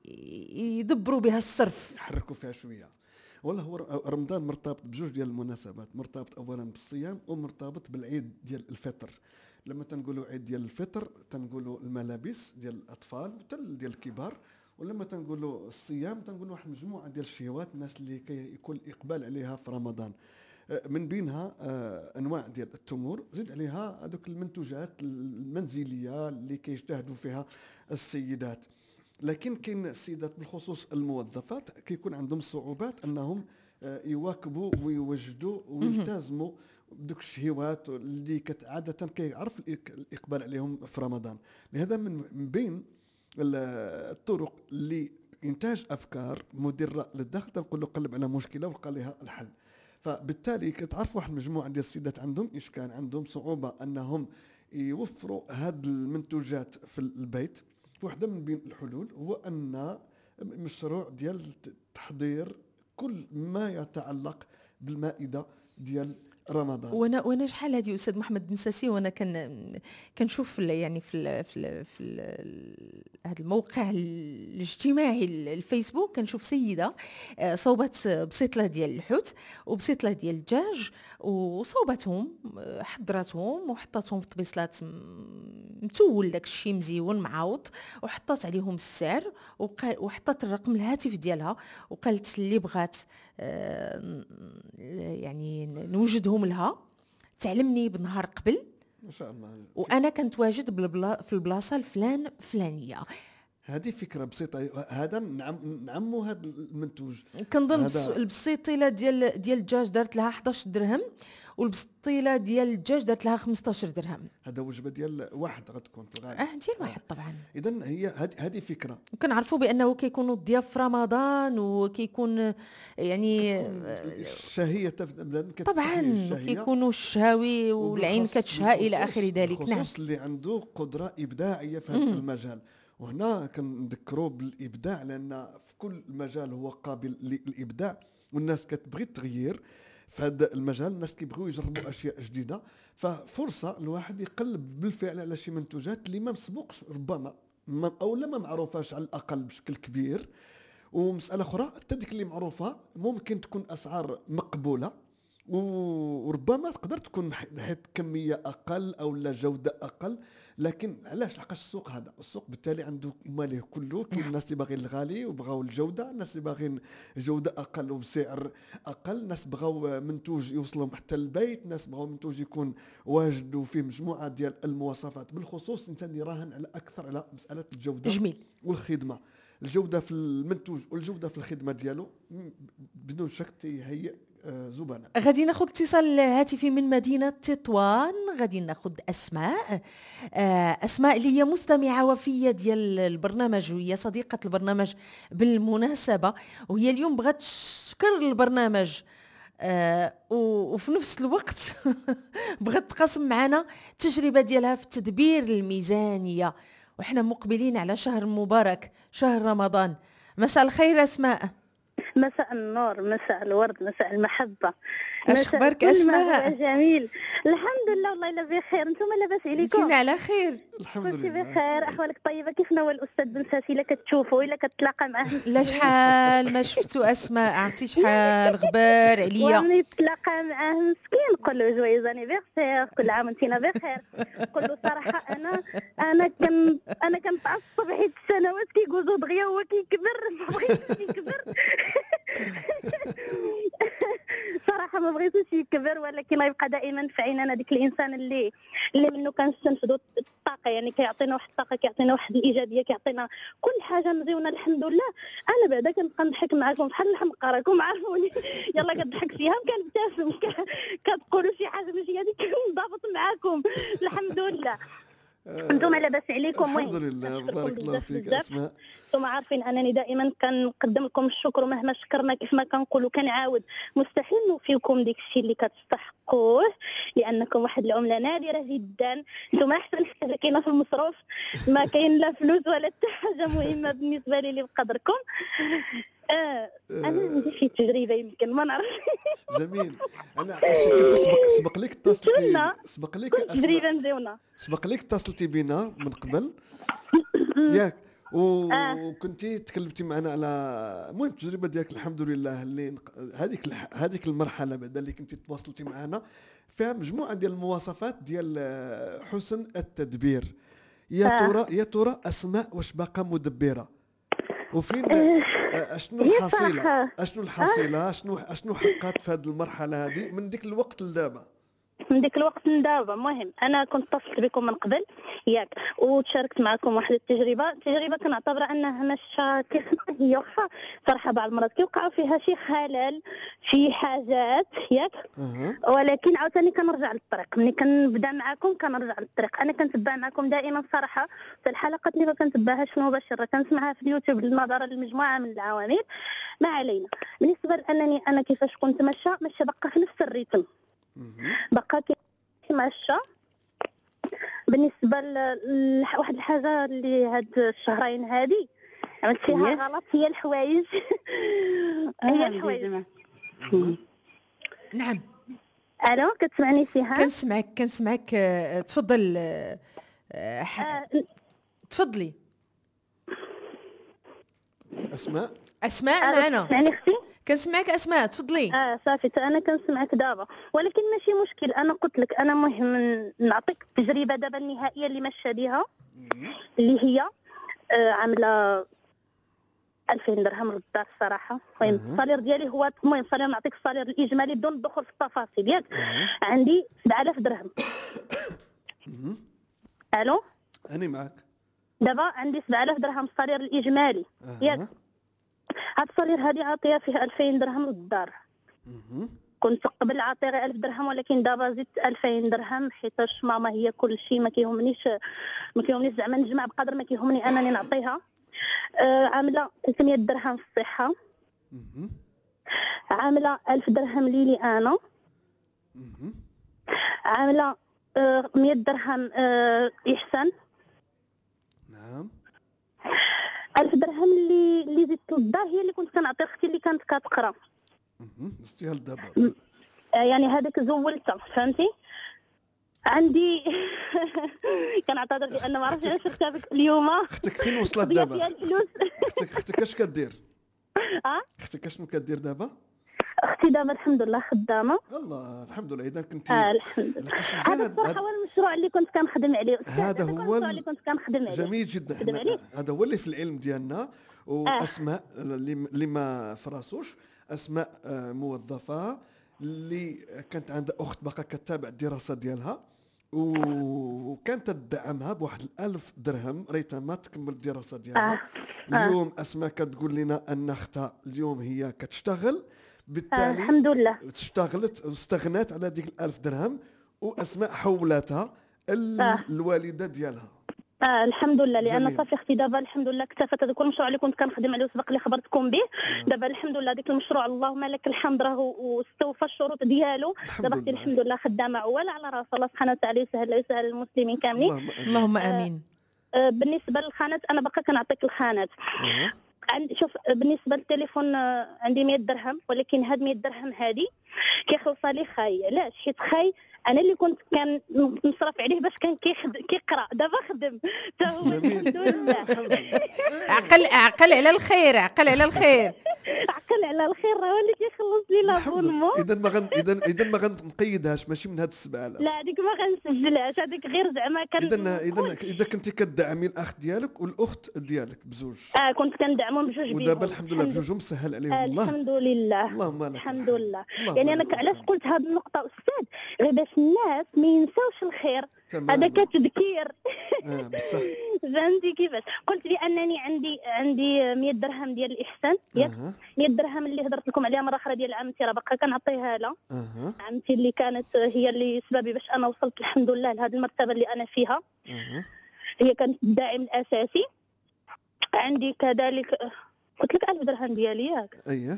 يدبروا بها الصرف، يحركوا فيها شوية. والله هو رمضان مرتبط بجوج ديال المناسبات، مرتبط اولا بالصيام ومرتبط بالعيد ديال الفطر. لما تنقولوا عيد ديال الفطر تنقولوا الملابس ديال الاطفال وحتى ديال الكبار، ولما تنقولوا الصيام تنقولوا واحد مجموعه ديال الشهوات الناس اللي كيكون اقبال عليها في رمضان. من بينها انواع ديال التمور، زيد عليها هذوك المنتوجات المنزليه اللي كيجتهدوا فيها السيدات. لكن كاين السيدات بالخصوص الموظفات كيكون عندهم صعوبات انهم يواكبوا ويوجدوا ويلتزموا بدوك الشهوات اللي عاده كيعرف الاقبال عليهم في رمضان. لهذا من بين الطرق اللي انتاج افكار مدره للدخل تنقول له قلب على مشكله وقال لها الحل. فبالتالي كتعرف واحد المجموعه ديال السيدات عندهم اشكال، عندهم صعوبه انهم يوفروا هاد المنتوجات في البيت. واحدة من بين الحلول هو أن مشروع ديال تحضير كل ما يتعلق بالمائدة ديال رمضان. وانا وانا شحال هذه استاذ محمد بن ساسي، وانا كان كنشوف يعني في ال في ال في هذا الموقع الاجتماعي الفيسبوك، كنشوف سيده صوبت بسيطله ديال الحوت وبسيطله ديال الدجاج وصوبتهم حضرتهم وحطتهم في طبيصلات متول داك الشيء مزيون معاوط، وحطت عليهم السعر وحطت الرقم الهاتف ديالها، وقالت اللي بغات يعني نوجدهم لها تعلمني بنهار قبل ما شاء الله، وانا كنت واجد في البلاصه الفلان فلانيه. هذه فكره بسيطه. هذا نعم نعمو هذا المنتوج. كنظن البسيطيله ديال ديال الدجاج دارت لها أحد عشر درهم، والبسطيله ديال الدجاج دارت لها خمسة عشر درهم. هذا وجبه ديال واحد غتكون في الغالب. اه ديال واحد طبعا. اذا هي هذه فكره. كنعرفوا بانه كيكونوا الضياف في رمضان وكيكون يعني الشهيه طبعا كيكونوا الشهاوي والعين كتشهى الى اخر ذلك. نعم، خصوص اللي عنده قدره ابداعيه في هذا المجال. وهنا كنذكروا بالابداع لان في كل مجال هو قابل للابداع، والناس كتبغي التغيير في هذا المجال. الناس كيبغيو يجربوا اشياء جديده، ففرصه الواحد يقلب بالفعل على شي منتوجات اللي ما مسبوقش ربما او لا ما معروفاش على الاقل بشكل كبير. ومساله اخرى حتى ديك اللي معروفه ممكن تكون اسعار مقبوله، وربما تقدر تكون حيت كميه اقل او لا جوده اقل. لكن علاش؟ لحقاش السوق هذا السوق بالتالي عنده ماله كله. كاين الناس اللي باغيين الغالي وبغاو الجوده، الناس اللي باغيين جوده اقل وبسعر اقل، ناس بغاو منتوج يوصلهم حتى البيت، ناس بغاو منتوج يكون واجد وفيه مجموعه ديال المواصفات. بالخصوص الانسان يراهن على اكثر على مساله الجوده جميل والخدمه. الجوده في المنتوج والجوده في الخدمه ديالو بدون شك تهيئ آه، زبناء. غادي ناخذ اتصال هاتفي من مدينة تطوان. غادي ناخذ أسماء. آه، أسماء اللي هي مستمعة وفية ديال البرنامج وهي صديقة البرنامج بالمناسبة، وهي اليوم بغات تشكر البرنامج آه، و- وفي نفس الوقت بغات تقاسم معنا التجربة ديالها في تدبير الميزانية، وإحنا مقبلين على شهر مبارك، شهر رمضان. مساء الخير أسماء. مساء النور، مساء الورد، مساء المحبة، اش مساء خبارك كل ما هو أسماء؟ جميل. الحمد لله والله إلا بخير. انتم لاباس عليكم؟ انتينا على خير. الحمد كلشي لله. بخير، احوالك طيبة؟ كيف نوى الأستاذ بن ساسي؟ إلا كتشوفوا إلا كتلاقى معاه لا شحال ما شفتو أسماء، عرفتي شحال غبار عليا. ومني تلاقى معاه مسكين قول له جويز انيفرسير، كل عام وانتينا بخير. قول له صراحة أنا أنا كن أنا كنتعصب حيت السنوات كيجوزوا دغيا هو كيكبر، ما بغيتوش يكبر. صراحة ما بغيتوش يكبر، ولكن غيبقى دائما في عيننا ديك الإنسان اللي اللي منه كنستنفذوا الطاقة، يعني كيعطينا واحد الطاقة، كيعطينا واحد الإيجابية، كيعطينا كل حاجة مزيونة الحمد لله. أنا بعدا كنبقى نضحك معاكم بحال الحمقى، راكم عارفوني. يلا كضحك فيها كنبتسم، ك- كتقولوا شي حاجة ماشي هذيك كنضابط معاكم الحمد لله. انتم لاباس عليكم؟ الحمد المهم لله، كنشكركم بارك الله بزاف فيك بزاف. أسماء. انتم عارفين انني دائما كنقدم لكم الشكر، ومهما شكرنا كيف ما كنقولوا كنعاود مستحيل نوفيكم ديك الشيء اللي كتستحقوه، لانكم واحد العمله نادره جدا. انتم احسن حاجه كاينه في المصروف، ما كاين لا فلوس ولا حتى حاجه مهمه بالنسبه لي اللي بقدركم. آه انا عندي شي تجربه يمكن ما نعرفش. جميل. انا عقلتي كنت سبق سبق لك اتصلتي قلنا سبق لك كل أسماء تجربه مزيونه. سبق لك اتصلتي بينا من قبل ياك، وكنتي تكلمتي معنا على المهم التجربه ديالك الحمد لله اللي نق- هذيك الح- هذيك المرحله بعد اللي كنتي تواصلتي معنا فيها مجموعه ديال المواصفات ديال آه، حسن التدبير. يا آه. ترى يا ترى اسماء واش باقا مدبره؟ وفين آه، اشنو هي الحصيله صراحة- اشنو الحصيله اشنو اشنو حقات في هذه المرحله هذه من ديك الوقت لدابا؟ من ديك الوقت لدابا. المهم انا كنت اتصلت بكم من قبل ياك، وتشاركت معكم واحد التجربه التجربه كنعتبر انها ماشيه كيف هي، واخا صراحه بعض المرات كيوقع فيها شي خلل شي حاجات ياك، اها ولكن عاوتاني كنرجع للطريق. ملي كنبدا معكم كنرجع للطريق. انا كنتبع معكم دائما صراحه في الحلقات اللي ما كنتبعهاش مباشره، كنسمعها في اليوتيوب نظرا لمجموعه من العوامل. ما علينا. بالنسبه لانني انا كيفاش كنت ماشيه ماشيه باقا في نفس الريتم، مهم. بقى كيمشى. بالنسبه لواحد الحاجه اللي هاد الشهرين هادي عملت فيها غلط، هي الحوايج. هي الحوايج. نعم الو كتسمعني فيها؟ كنسمعك كنسمعك. آه، تفضل. آه، آه، ح- آه، تفضلي اسماء أسماء الو معنا. كتسمعني اختي؟ كنسمعك أسماء، تفضلي. اه صافي تا انا كنسمعك دابا، ولكن ماشي مشكل. انا قلت لك انا مهم نعطيك التجربه دابا النهائيه اللي ماشيه بها، اللي هي آه عامله ألفين درهم للدار الصراحه. المهم أها. الصالير ديالي هو المهم الصالير نعطيك الصالير الاجمالي بدون الدخول في التفاصيل ياك. أها. عندي سبعة آلاف درهم. الو أنا معك. دابا عندي سبعة آلاف درهم الصالير الاجمالي ياك. أها. هاد الصالير هادي عاطيه فيه ألفين درهم للدار. مهم. كنت قبل عاطيه غير ألف درهم، ولكن دابا زدت ألفين درهم حيتاش ماما هي كل شيء. ما كيهمنيش ما كيهمنيش زعما نجمع بقدر ما كيهمني انني نعطيها. آه عامله ثلاثمية درهم في الصحه، مهم. عامله ألف درهم ليلي انا، مهم. عامله آه مية درهم آه احسان، نعم. ألف درهم اللي اللي زدت للدار هي اللي كنت كنعطي اختي اللي كانت كتقرا. مهم. نستيها لدابا. آه يعني هذاك زولتها فهمتي. عندي كنعتذر لان ما عرفتش علاش شفتها بك اليوم. اختك فين وصلت قضيه دابا؟ ديال الفلوس. اختك اختك اش كدير؟ اه اختك اشنو كدير دابا؟ اختي دابا الحمد لله خدامه. الله الحمد لله. اذا كنتي اه الحمد لله. لحقاش مزيان هذا هاد- الصراحه هاد- هو المشروع اللي كنت كنخدم عليه أستاذ. هذا هذا هو المشروع ال- اللي كنت كنخدم عليه. جميل جدا. خدم احنا عليه. هذا هو اللي في العلم ديالنا. واسماء اللي اللي ما فراسوش اسماء آه، موظفه اللي كانت عندها اخت باقا كتابع الدراسه ديالها، وكانت تدعمها بواحد الألف درهم ريتها ما تكمل الدراسه ديالها. آه. اليوم اسماء كتقول لنا ان اختها اليوم هي كتشتغل بالتالي الحمد لله. اشتغلت واستغنات على ديك الألف درهم، وأسماء حولتها ال- آه. الوالدة ديالها. اه الحمد لله، لان جميل. صافي اختي دابا الحمد لله اكتفت هذاك المشروع اللي كنت كنخدم عليه وسبق اللي خبرتكم به. دابا الحمد لله ديك المشروع اللهم لك الحمد راه واستوفى الشروط ديالو. الحمد دابا اختي لله. الحمد لله خدامه عوال على راس الله سبحانه وتعالى يسهل يسهل المسلمين كاملين. اللهم آمين. اللهم امين. آه بالنسبه للخانات انا باقا كنعطيك الخانات. أه. عندي شوف بالنسبه للتليفون آه، عندي مية درهم، ولكن هاد مية درهم هادي كيخلصها لي خاي. علاش؟ حيت خاي انا اللي كنت كان نصرف عليه باش كان كيخد كيقرا، دابا خدم حتى هو جميل. الحمد لله. الحمد لله. عقل عقل على الخير، عقل على الخير. عقل على الخير راه هو اللي كيخلص لي لابونمون. اذا ما غن اذا اذا ما غنقيدهاش ماشي من هاد السبعة آلاف. لا هذيك ما غنسجلهاش، هذيك غير زعما كان اذا اذا اذا كنتي كدعمي الاخ ديالك والاخت ديالك بزوج، اه كنت كندعمهم بجوج بيهم. ودابا الحمد لله بجوجهم سهل عليهم آه الله. الحمد لله. اللهم لك الحمد الحمد. لله. اللهم يعني انا لك علاش الحمد. قلت هذه النقطه استاذ؟ غير باش الناس ما ينساوش الخير. تمام. هذا كتذكير. اه بصح. فهمتي كيفاش؟ قلت بانني عندي عندي مية درهم ديال الاحسان ياك. اها مية درهم اللي هضرت لكم عليها مره اخرى ديال عمتي راه باقا كنعطيها لها. اها عمتي اللي كانت هي اللي سببي باش انا وصلت الحمد لله لهذه المرتبه اللي انا فيها. اها هي كانت الداعم الاساسي. عندي كذلك قلت لك ألف درهم ديالي ياك. اييه.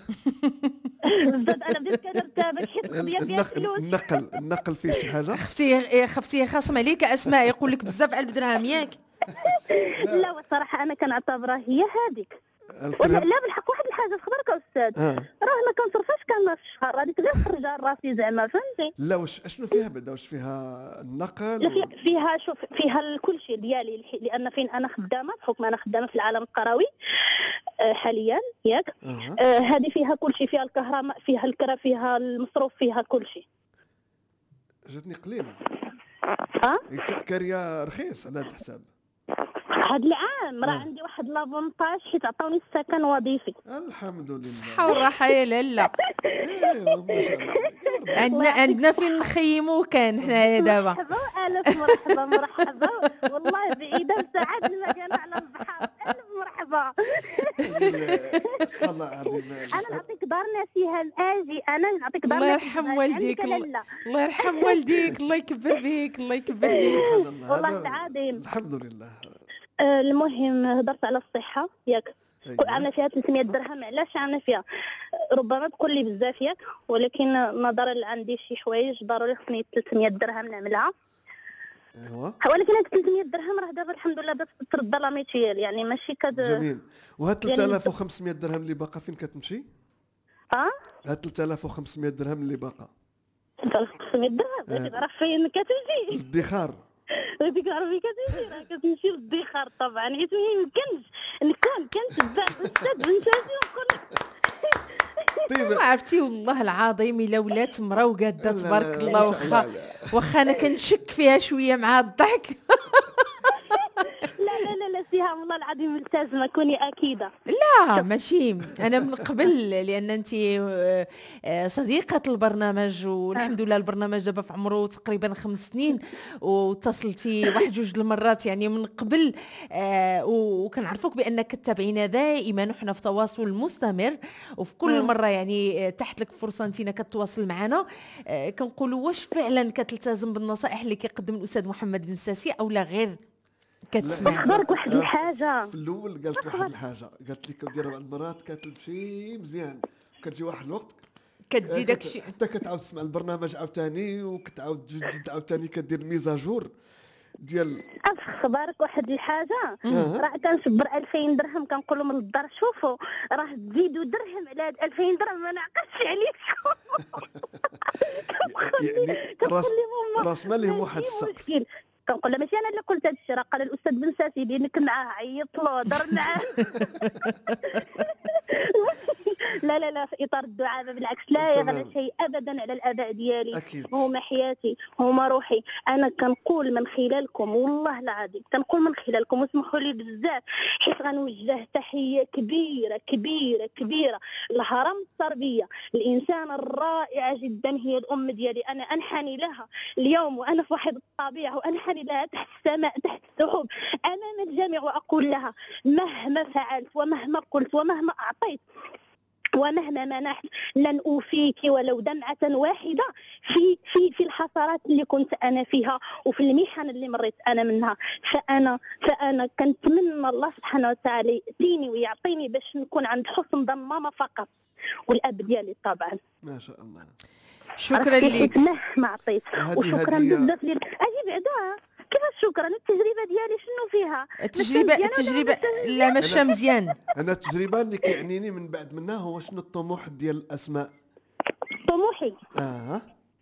زاد انا بديت كنرتبك حيت القضيه فيها النقل فلوس. النقل النقل فيه شي حاجه. خفتي خفتي خاصم عليك اسماء يقول لك بزاف على الدرهم ياك. لا والصراحه انا كنعتبرها هي هذيك. ألف ولا درهم. لا بالحق واحد الحاجه خبرك استاذ، اه راه ما كنصرفهاش كامله في الشهر، هذيك غير خرجها لراسي زعما فهمتي. لا واش اشنو فيها بعدا؟ واش فيها النقل لا و- فيها, فيها شوف فيها كل شيء ديالي الح- لان فين انا خدامه بحكم انا خدامه في العالم القروي آه حاليا ياك. اها آه هذه فيها كل شيء، فيها الكهرباء فيها الكرا فيها المصروف فيها كل شيء. جاتني قليله. ها ك- كاريه رخيص على هذا الحساب. هذا العام راه آه. عندي واحد لافونتاج حيت عطاوني السكن وظيفي. الحمد لله. الصحة والراحة يا لالا. ايوا ما شاء الله. عندنا عندنا فين نخيمو كان حنايا دابا. مرحبا والف مرحبا مرحبا والله بعيده بساعات المكان على البحر. الف مرحبا. سبحان الله العظيم. انا نعطيك دار ناسيها اجي انا نعطيك دار الله ناسيها. يرحم والديك. عندك الله لالا. الله يرحم والديك، الله يكبر بيك، الله يكبر بيك. سبحان الله. والله هذا- العظيم. الحمد لله. آه، المهم هضرت على الصحه ياك. أيوة. عامله فيها ثلاثمية درهم. علاش عامله فيها؟ ربما تقول لي بزاف ياك، ولكن نظرا لعندي شي حوايج ضروري خصني ثلاثمية درهم نعملها. ايوا ولكن هاد ثلاثمية درهم راه دابا الحمد لله بدات ترد لا ميتيال، يعني ماشي كد. جميل. وهاد يعني ثلاثة آلاف وخمسمية درهم اللي باقا فين كتمشي؟ اه هاد ثلاثة آلاف وخمسمية درهم اللي باقا ثلاثمية درهم آه. هذيك راه فين كتمشي؟ الادخار. هذيك راه فين كتمشي؟ راه كتمشي للادخار طبعا، حيت ما يمكنش نكون كنتبع استاذ بنتاتي ونكون طيب ما عرفتي والله العظيم الا ولات مرا وقاده لا، تبارك لا، الله. ما شاء الله. واخا واخا انا كنشك فيها شويه مع الضحك. لا لا لا لا سهام والله العظيم ملتزمه كوني اكيده. لا ماشي انا من قبل، لان انت آه، آه، صديقه البرنامج، والحمد لله البرنامج دابا في عمره تقريبا خمس سنين، واتصلتي واحد جوج المرات يعني من قبل. آه، وكنعرفوك بانك تتابعينا دائما، وحنا في تواصل مستمر، وفي كل مم. مره يعني آه، تحت لك فرصه انت كتواصل معنا. آه، كنقولوا واش فعلا كتلتزم بالنصائح اللي كيقدم الاستاذ محمد بن ساسي او لا غير كتسمع؟ أخبرك واحد آه، الحاجة. في الاول قالت واحد الحاجه، قالت لك دير بعض المرات كتمشي مزيان، كتجي واحد الوقت كتجي آه، داكشي. كت- حتى كتعاود تسمع البرنامج عاوتاني وكتعاود تجدد عاوتاني كدير ميزاجور ديال أخبرك واحد الحاجة. آه. راه كنشبر ألفين درهم كنقول لهم للدار شوفوا راه تزيدوا درهم على هاد ألفين درهم ما نعقدش عليكم. يعني راس راس مالهم واحد السقف. مشكل. كنقول لها ماشي انا اللي قلت هذا الشيء، راه قال الاستاذ بن ساسي دينك معاه عيط له هضر معاه. لا لا لا في اطار الدعاء بالعكس لا تمام. يغلى شيء ابدا على الاباء ديالي. أكيد. هما حياتي هما روحي. انا كنقول من خلالكم والله العظيم كنقول من خلالكم واسمحوا لي بزاف حيت غنوجه تحيه كبيره كبيره كبيره لهرم التربيه، الانسانه الرائعه جدا هي الام ديالي. انا انحني لها اليوم وانا في واحد الطبيعه وانحني لها تحت السماء تحت السحب امام الجميع واقول لها مهما فعلت ومهما قلت ومهما اعطيت ومهما منحت لن أوفيك ولو دمعة واحدة في في في الحسرات اللي كنت أنا فيها وفي المحن اللي مريت أنا منها. فأنا فأنا كنتمنى الله سبحانه وتعالى يأتيني ويعطيني باش نكون عند حسن ظن ماما فقط والأب ديالي طبعا. ما شاء الله. شكرا لك. مهما عطيت وهذه وشكرا هدية. بزاف ليك. أجي بعدا كيفاش شكرا؟ التجربة ديالي شنو فيها؟ التجربه التجربه لا ماشيه مزيان. انا التجربه اللي كيعنيني من بعد منها هو شنو الطموح ديال الاسماء. طموحي اه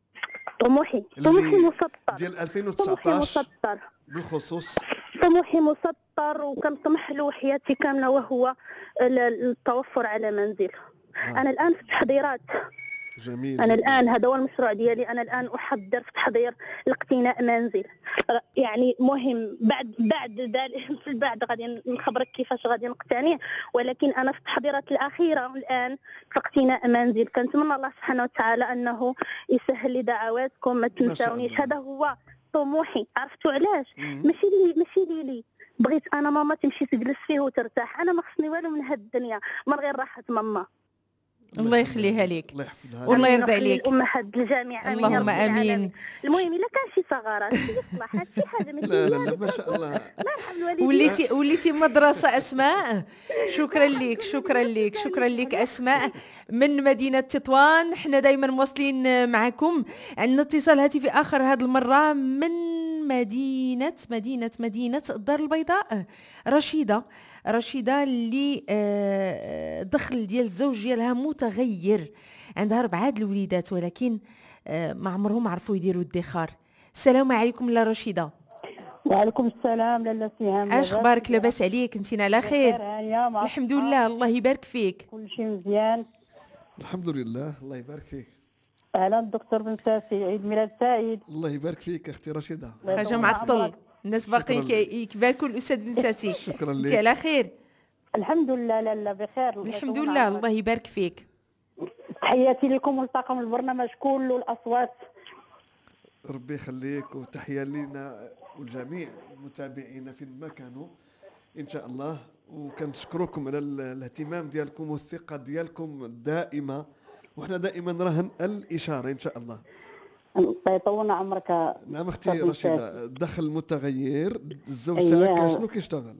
طموحي اللي طموحي مسطر ديال ألفين طموحي وتسعطاش مسطر بالخصوص. طموحي مسطر وكنطمح له حياتي كامله وهو ال- التوفر على منزل. آه. انا الان في التحضيرات. جميل انا جداً. الان هذا هو المشروع ديالي. انا الان احضر في تحضير لاقتناء منزل. يعني مهم بعد بعد ذلك في بعد غادي نخبرك كيفاش غادي نقتنيه، ولكن انا في التحضيرات الاخيره الان في اقتناء منزل. كنتمنى الله سبحانه وتعالى انه يسهل لي دعواتكم، ما تنساونيش. الله. هذا هو طموحي. عرفتوا علاش؟ مم. ماشي لي ماشي لي لي بغيت انا ماما تمشي تجلس فيه وترتاح. انا ما خصني والو من هاد الدنيا من غير راحه ماما. الله يخليها لك. الله يحفظها والله لك. يرضى عليك. الامهات الجميع. آمين يا اللهم رب العالمين. امين. المهم الا كان شي ثغرات شي اصلاحات شي حاجه من لا لا لا ما شاء الله. الله يرحم الوالدين. وليتي وليتي مدرسه اسماء. شكرا لك شكرا لك شكرا لك اسماء من مدينه تطوان. احنا دائما مواصلين معكم. عندنا اتصال هاتفي اخر هذه المره من مدينه مدينه مدينه الدار البيضاء. رشيده رشيده اللي آه، دخل ديال الزوج ديالها متغير. عندها اربعه د الوليدات ولكن آه، ما عمرهم عرفوا يديروا الادخار. السلام عليكم لا رشيده. وعليكم السلام لاله سهام. اش اخبارك؟ لاباس عليك؟ انتينا على خير؟ هانيه مع الحمد لله الله يبارك فيك. كل شيء مزيان. الحمد لله الله يبارك فيك. اهلا الدكتور بن ساسي، عيد ميلاد سعيد. الله يبارك فيك اختي رشيده. حاجه معطل الناس باقيين يكباركوا الاستاذ بن ساسي. شكرا انت لك. على خير؟ الحمد لله لاله بخير. الحمد لله الله يبارك فيك. تحياتي لكم ولطاقم البرنامج كله والاصوات. ربي يخليك وتحيه لنا والجميع المتابعين فين ما كانوا ان شاء الله. وكنشكركم على ال- الاهتمام ديالكم والثقه ديالكم الدائمه، وحنا دائما نراهن الاشاره ان شاء الله. الله يطول عمرك. نعم اختي دكتور بن رشيده. دخل متغير. الزوج أييه. تاعك شنو كيشتغل؟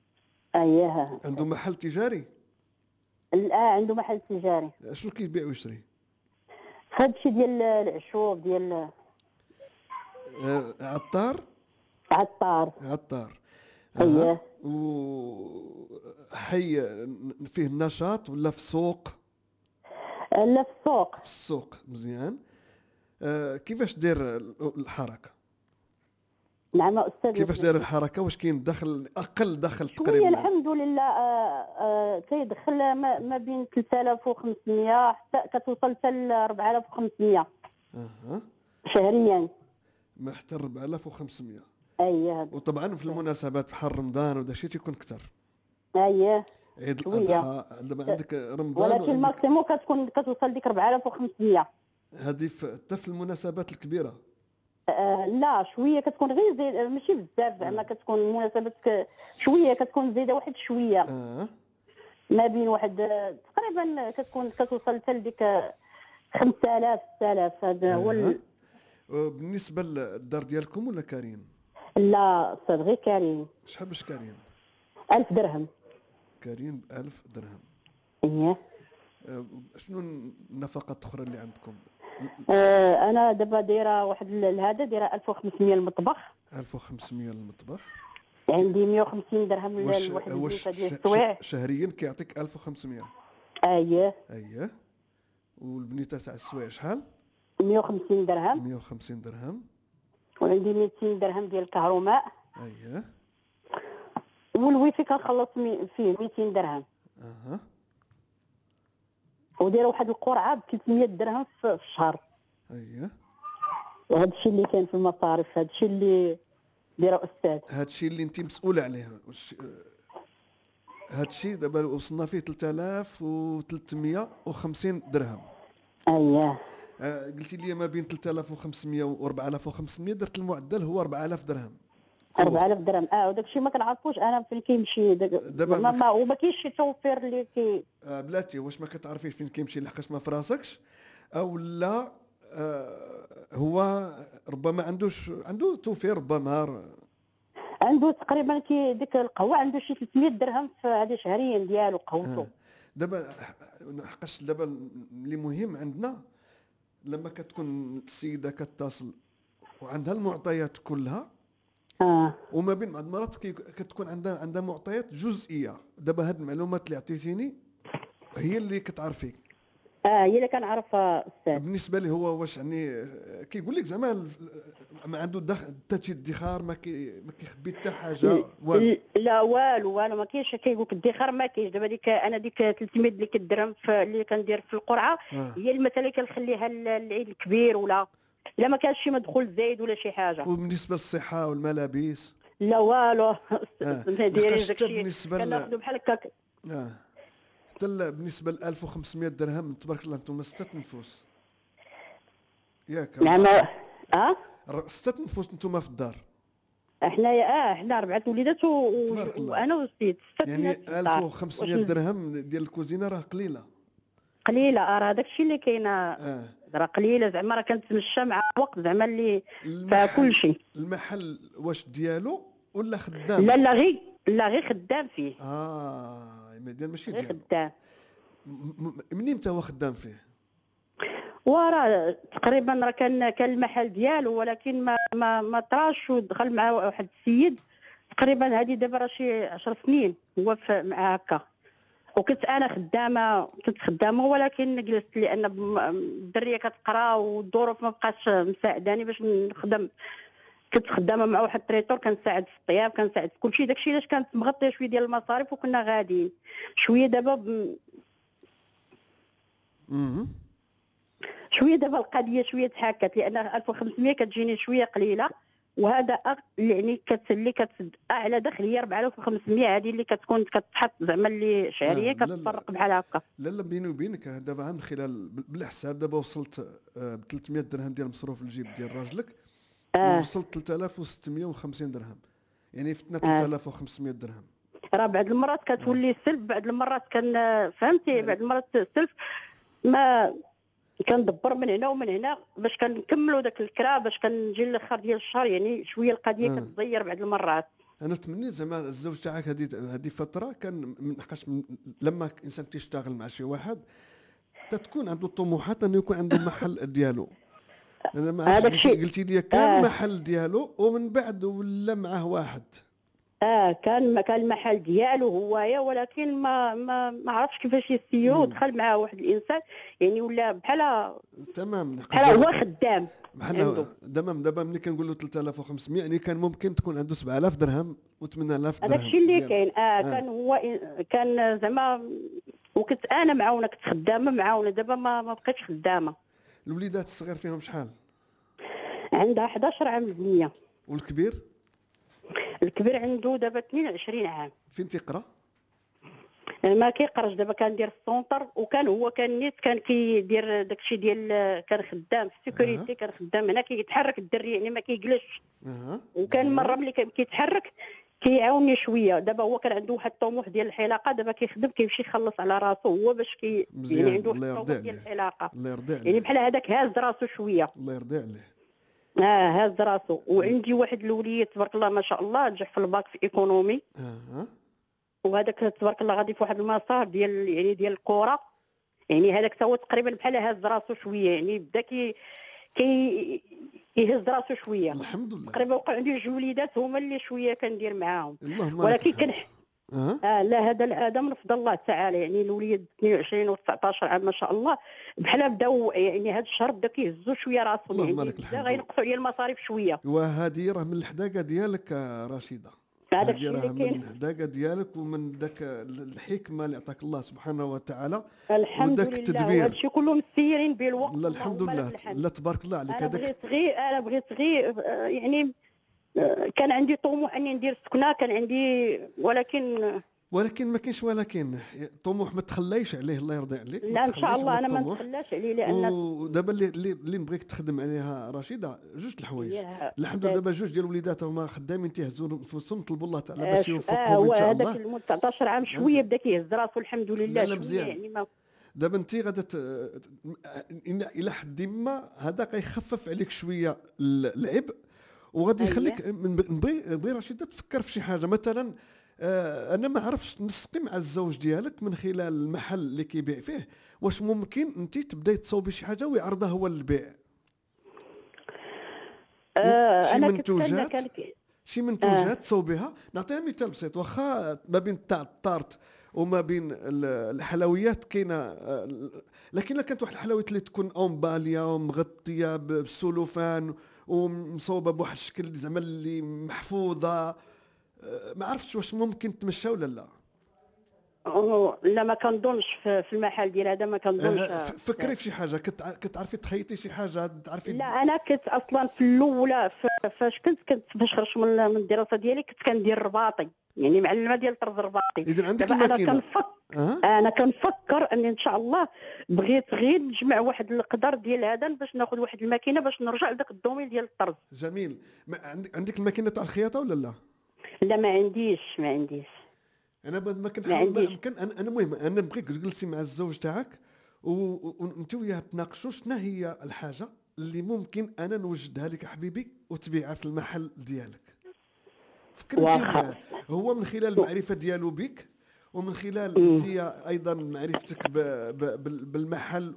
اييه عنده محل تجاري؟ الان عنده محل تجاري. شنو كيبيع ويشري؟ هذا الشيء ديال العشوب ديال آه، عطار. عطار. عطار. أييه. وحي فيه نشاط ولا في السوق؟ لا في السوق. في السوق مزيان. آه، كيفاش داير الحركه؟ نعم استاذ. كيفاش داير الحركه؟ واش كاين دخل اقل دخل شويه تقريبا؟ الحمد لله. آه، آه، كيدخل ما, ما بين ثلاثة آلاف وخمسمية حتى كتوصل حتى ل أربعة آلاف وخمسمية اها شهريا. ما حتى أربعة آلاف وخمسمية. اييه وطبعا في المناسبات بحال رمضان ودا شي تيكون كثر. اييه عيد شوية. الاضحى دابا عندك رمضان ولكن وعندك الماكسيموم كتكون كتوصل ديك أربعة آلاف وخمسمية. هذه في- حتى في المناسبات الكبيره. آه لا شويه كتكون غير زيد ماشي بزاف زعما كتكون المناسبات ك- شويه كتكون زايده واحد شويه اه ما بين واحد آه، تقريبا كتكون كتوصل حتى لديك آه، خمسة آلاف ستة آلاف. هذا هو آه. ال- بالنسبه للدار ديالكم ولا كارين؟ لا استاذ غير كريم. شحال باش كارين؟ ألف درهم. كارين ب ألف درهم. اييه. آه، شنو النفقات الاخرى اللي عندكم؟ آه انا دابا دايره واحد ال- هذا دايره ألف وخمسمية المطبخ. ألف وخمسمية للمطبخ. عندي مية وخمسين درهم واش لواحد واش البنيته ديال ش- السوايع. ش- شهريا كيعطيك ألف وخمسمية؟ اييه. اييه. والبنيته تاع السوايع شحال؟ مية وخمسين درهم. مية وخمسين درهم. وعندي ميتين درهم ديال الكهرباء. اييه. والويفي كنخلص مي- فيه ميتين درهم. اها. ودايره واحد القرعه ب ثلاثمية درهم في في الشهر. اييه. وهذا الشيء اللي كاين في المصاريف. هذا الشيء اللي دايره استاذ. هذا الشيء اللي انت مسؤوله عليه. وش- هذا الشيء دابا وصلنا فيه ثلاثة آلاف وثلاثمية وخمسين درهم. اييه. آه، قلتي لي ما بين ثلاثة آلاف وخمسمية و أربعة آلاف وخمسمية. درت المعدل هو أربعة آلاف درهم. أربعة آلاف درهم. اه وداك الشيء ما كنعرفوش انا فين كيمشي دابا ما, ما ما وما كاينش شي توفير اللي كي آه بلاتي، واش ما كتعرفيش فين كيمشي لحقاش ما في راسكش، او لا آه هو ربما عندوش عنده توفير ربما ر- عنده تقريبا كي ديك القهوه عنده شي ثلاثمية درهم في هذه شهريا ديالو قهوته. آه. دابا حقاش دابا اللي مهم عندنا لما كتكون السيده كتصل وعندها المعطيات كلها، اه وما بين بعض المرات كي- كتكون عندها عندها معطيات جزئيه. دابا هاد المعلومات اللي عطيتيني هي اللي كتعرفي. اه هي اللي كنعرفها استاذ. بالنسبه لي هو واش يعني كيقول لك زعما ال- ما عنده دخ- حتى شي ادخار، ما كي ما كيخبي حتى حاجه والو. ل- لا والو والو ما كاينش. كيقول لك الادخار ما كاينش. دابا ديك انا ديك ثلاثمية اللي كدرهم في اللي كندير في القرعه آه. هي اللي مثلا كنخليها للعيد الكبير، ولا الا ما كانش شي مدخول زايد ولا شي حاجه. وبالنسبه للصحه والملابس لا والو آه. ما دايرين لحقاش حتى داكشي بالنسبه ل- كناخذوا بحال هكاك. اه حتى ل- بالنسبه ل ألف وخمسمية درهم تبارك الله انتم سته نفوس ياك؟ نعم. اه ر- سته نفوس انتم في الدار، حنايا اه حنا اربعه وليدات و... تبارك الله. وانا والسيد سته يعني ناس في الدار. ألف وخمسمية واش درهم ديال الكوزينه راه قليله. قليله. اه هذاك الشيء اللي كاينه اه راه قليله زعما. راه كنتمشى مع الوقت زعما اللي فيها المحل كل شيء. المحل واش ديالو ولا خدام؟ لا لا غير لا غير خدام فيه. اه ديال ماشي غير ديالو. خدام. م- م- منين متى هو خدام فيه؟ وراه تقريبا راه كان كان المحل ديالو ولكن ما ما ما طراش ودخل مع واحد السيد تقريبا. هذه دابا راه شي عشر سنين هو في- مع هكا. وكنت انا خدامه كنت خدامه ولكن جلست لان بم- الدريه كتقرا والظروف ما بقاش مساعداني باش نخدم. كنت خدامه مع واحد التريتور كنساعد في الطياب كنساعد في كلشي. داكشي علاش كانت مغطيه شويه ديال المصاريف وكنا غاديين شويه. دابا ب- اها شويه دابا القضيه شويه تحاكت لان ألف وخمسمية كتجيني شويه قليله. وهذا أغ... يعني كتسلي كتسد اعلى دخل هي أربعة آلاف وخمسمية. هذه اللي كتكون كتحط زعما اللي شهريه آه، لا، لا. كتفرق بحال هكا. لا لا بيني وبينك دابا من خلال بالحساب دابا وصلت ب ثلاثمية درهم ديال مصروف الجيب ديال راجلك، آه. ووصلت ثلاثة آلاف وستمية وخمسين درهم، يعني فتنا آه. ثلاثة آلاف وخمسمية درهم. راه بعض المرات كتولي سلف. بعض المرات كان فهمتي بعض المرات سلف ما كندبر من هنا ومن هنا باش كنكملوا داك الكرا باش كنجي الاخر ديال الشهر. يعني شويه القضيه آه. كتزير بعض المرات. انا تمنيت زعما الزوج تاعك هذه هذه فتره كان من حقاش من- لما الانسان كيشتغل مع شي واحد تتكون عنده طموحات انه يكون عنده محل ديالو. انا ما هذاك عرفتش الشيء. قلتي لي كان آه. محل ديالو ومن بعد ولا معاه واحد. اه كان ما كان المحل ديالو هوايا ولكن ما ما ما عرفتش كيفاش يسيو. دخل معاه واحد الانسان يعني ولا بحال تمام بحال هو خدام عنده. بحال تمام. دابا ملي كنقول له ثلاثة آلاف وخمسمية يعني كان ممكن تكون عنده سبعة آلاف درهم و8000 درهم. هذاك الشيء اللي ديال- كاين. اه آه. كان هو إن- كان زعما. وكنت انا معاونه كنت خدامه معاونه. دابا ما ما بقيتش خدامه. الوليدات الصغير فيهم شحال؟ عندها أحد عشر عام البنيه. والكبير الكبير عنده دابا اثنين وعشرين عام. فين تيقرا؟ ما كيقراش. دابا كندير في السونتر وكان هو كان نيت كان كيدير داكشي ديال كان خدام في السيكوريتي. كان خدام هنا كيتحرك الدري يعني ما كيجلسش. اها وكان مره ملي كان كيتحرك كيعاوني شويه. دابا هو كان عنده واحد الطموح ديال الحلاقه. دابا كيخدم كيمشي يخلص على راسو هو باش كي مزيان. يعني عنده واحد الله الطموح يرضي ديال عليه. الحلاقه. الله يرضي عليه. يعني بحال هذاك هاز راسو شويه. الله يرضي عليه. اه هاز راسو. وعندي واحد الوليد تبارك الله ما شاء الله نجح في الباك في ايكونومي. اها وهذاك تبارك الله غادي في واحد المسار ديال يعني ديال الكره. يعني هذاك تا هو تقريبا بحال هاز راسو شويه. يعني بدا كي كي يهز راسو شويه. الحمد لله. تقريبا وقع عندي جوج وليدات هما اللي شويه كندير معاهم. اللهم ولكن لك كان الحمد. اها اه لا هذا الادم من فضل الله تعالى. يعني الوليد اثنين وعشرين و تسعطاش عام ما شاء الله بحال بداو يعني هذا الشهر بدا كيهزوا شويه راسهم. اللهم يعني لك بدا الحمد. غينقصوا عليا المصاريف شويه. وهذه راه من الحداقه ديالك آه، رشيده. هذاك هذه الشيء راه اللي من كاين. الحداقه ديالك ومن ذاك الحكمه اللي عطاك الله سبحانه وتعالى. الحمد وذاك لله. التدبير. وهذا الشيء كله مسيرين به الوقت. لا الحمد اللهم لك لله. الحمد. لا تبارك الله عليك. انا هذاك بغيت غير انا بغيت غير آه، يعني آه، كان عندي طموح اني ندير سكنه. كان عندي ولكن ولكن ما كاينش ولكن الطموح ما تخليش عليه، الله يرضي عليك. لا ان شاء الله انا ما نتخلاش عليه، لان ودابا اللي اللي نبغيك تخدم عليها رشيده جوج الحوايج. الحمد لله دابا جوج ديال وليداتها هما خدامين تيهزوا نفوسهم، طلبوا الله تعالى باش يوفقهم ان شاء الله. هذاك المد تسعطاش عام شويه بدا كيهز راسو الحمد لله شويه يعني ما دابا انت غادا الى حد ما هذا غيخفف عليك شويه العبء، وغادي يخليك نبغي نبغي رشيده تفكر في شي حاجه. مثلا آه انا ما عرفتش نسقي مع الزوج ديالك من خلال المحل اللي كيبيع فيه، واش ممكن انت تبداي تصوبي شي حاجه ويعرضها هو للبيع؟ آه شي انا منتوجات شي منتوجات آه. تصوبيها. نعطيها مثال بسيط، واخا ما بين تاع الطارت وما بين الحلويات كاينه، لكن الا كانت واحد الحلويات اللي تكون امباليه ومغطيه بالسلوفان ومصوبه بواحد الشكل زعما اللي محفوظه، ما عرفتش واش ممكن تمشى ولا لا. لا ما كنظنش في المحل ديال هذا، ما كنظنش. فكري في شي حاجه، كتعرفي تخيطي شي حاجه تعرفي. لا انا كنت اصلا في الاولى فاش كنت كنت باش خرجت من الدراسه ديالي كنت كندير رباطي، يعني معلمه ديال الطرز الرباطي. اذا عندك الماكينه. انا كنفكر أه؟ انا كنفكر اني ان شاء الله بغيت غير نجمع واحد القدر ديال هذا باش ناخذ واحد الماكينه باش نرجع لذاك الدومين ديال الطرز. جميل. عندك عندك الماكينه تاع الخياطه ولا لا؟ لا ما عنديش ما عنديش انا ما كنحاول ما يمكن. انا المهم انا نبغيك تجلسي مع الزوج تاعك وانت وياه تناقشوا شنو هي الحاجه اللي ممكن انا نوجدها لك حبيبي وتبيعها في المحل ديالك. فكرتي هو من خلال المعرفه ديالو بك، ومن خلال انت ايضا معرفتك بالمحل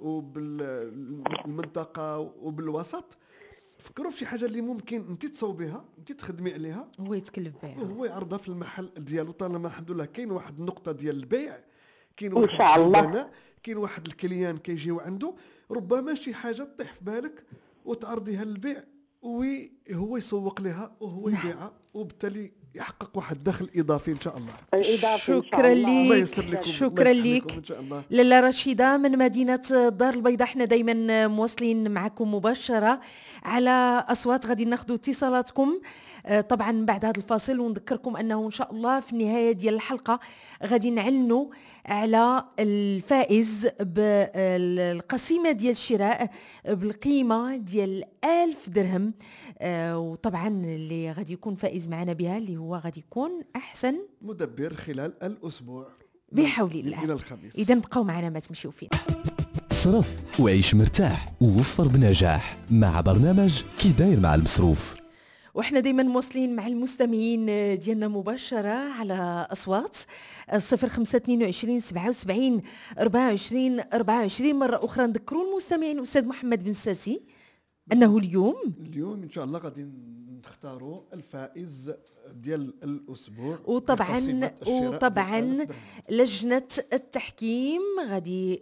وبالمنطقه وبالوسط. فكروا في شي حاجه اللي ممكن انت تصوبيها، انت تخدمي عليها، هو يتكلف بها وهو يعرضها في المحل ديالو. طالما الحمد لله كاين واحد النقطه ديال البيع، كاين واحد الزبانه، كاين واحد الكليان كيجيو عنده، ربما شي حاجه تطيح في بالك وتعرضيها للبيع وهو يسوق لها وهو يبيعها، وبالتالي يحقق واحد الدخل اضافي ان شاء الله. شكرا لك، شكرا لك لاله رشيده من مدينه الدار البيضاء. احنا دائما مواصلين معكم مباشره على اصوات، غادي ناخذوا اتصالاتكم طبعا بعد هذا الفاصل، ونذكركم انه ان شاء الله في النهايه ديال الحلقه غادي نعلنوا على الفائز بالقسيمه ديال الشراء بالقيمه ديال ألف درهم، وطبعا اللي غادي يكون فائز معنا بها اللي هو غادي يكون احسن مدبر خلال الاسبوع بحول الله الى الخميس. اذا بقاو معنا ما تمشيو فين. صرف وعيش مرتاح ووفر بنجاح مع برنامج كي داير مع المصروف. واحنا دايما موصلين مع المستمعين ديالنا مباشرة على أصوات صفر خمسة اثنين وعشرين سبعة وسبعين أربعة وعشرين أربعة وعشرين. مرة أخرى نذكروا المستمعين أستاذ محمد بن ساسي أنه اليوم اليوم إن شاء الله غادي نختاروا الفائز ديال الأسبوع، وطبعا وطبعا لجنة التحكيم غادي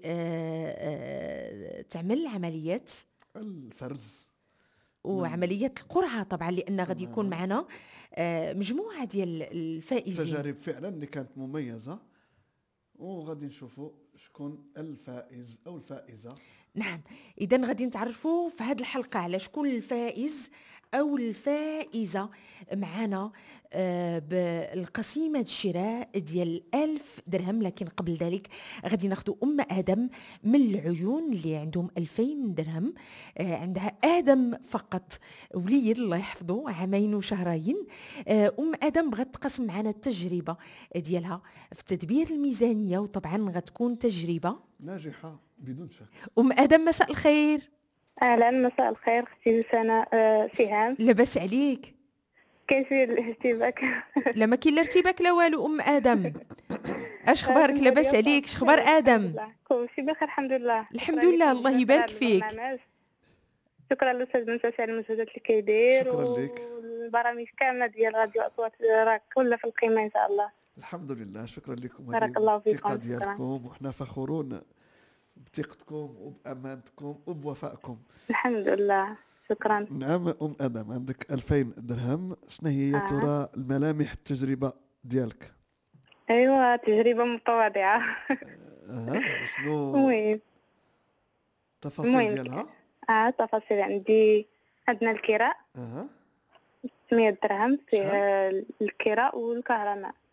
تعمل عملية الفرز وعملية القرعة طبعا، لأن غادي يكون معنا مجموعة ديال الفائزين. تجارب فعلا اللي كانت مميزة، وغادي نشوفوا شكون الفائز أو الفائزة. نعم، إذن غادي نتعرفوا في هذه الحلقة على شكون الفائز أو الفائزة معنا بالقسيمة الشراء ديال ألف درهم. لكن قبل ذلك غادي ناخدو أم آدم من العيون اللي عندهم ألفين درهم. عندها آدم فقط وليد الله يحفظه عامين وشهرين. أم آدم بغات تقسم معنا التجربة ديالها في تدبير الميزانية، وطبعا غتكون تجربة ناجحة بدون شك. أم آدم مساء الخير. اهلا مساء الخير اختي سناء. أه سهام لاباس عليك؟ كاين شويه الارتباك. لا ما كاين لا ارتباك لا والو. ام ادم اش اخبارك؟ لاباس عليك؟ اش اخبار ادم؟ كلشي بخير الحمد لله. الحمد لله الله يبارك فيك. شكرا للاستاذ بن ساسي على المجهودات اللي كيدير، شكرا لك. والبرامج كامله ديال راديو اصوات راه كلها في القيمه ان شاء الله. الحمد لله شكرا لكم. بارك الله فيكم. الثقه ديالكم وحنا فخورون بثقتكم وبامانتكم وبوفائكم. الحمد لله شكرا. نعم ام ادم عندك ألفين درهم، شنو هي يا ترى الملامح التجربه ديالك؟ ايوا تجربه متواضعه. اه شنو المهم التفاصيل ديالها؟ اه التفاصيل عندي عندنا الكراء اها ستمية درهم في الكراء والكهرباء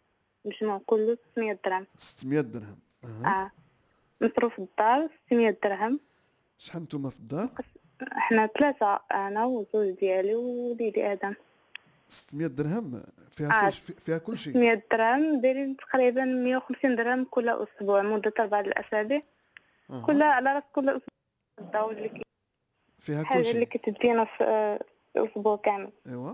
مجموع كله ستمية درهم. ستمية درهم. أه. اه مصروف الدار ستمية درهم. شحال نتوما في الدار؟ احنا ثلاثة، انا وزوج ديالي ووليدي ادم. ستمية درهم فيها آه. كل شيء، فيها كل شيء. ستمية درهم دايرين تقريبا مية وخمسين درهم كل اسبوع مدة أربعة الاسابيع. أه. كل على راس كل اسبوع الدور اللي كي- فيها كل الحاجه اللي شيء. كتدينا في آه، الاسبوع كامل. ايوا.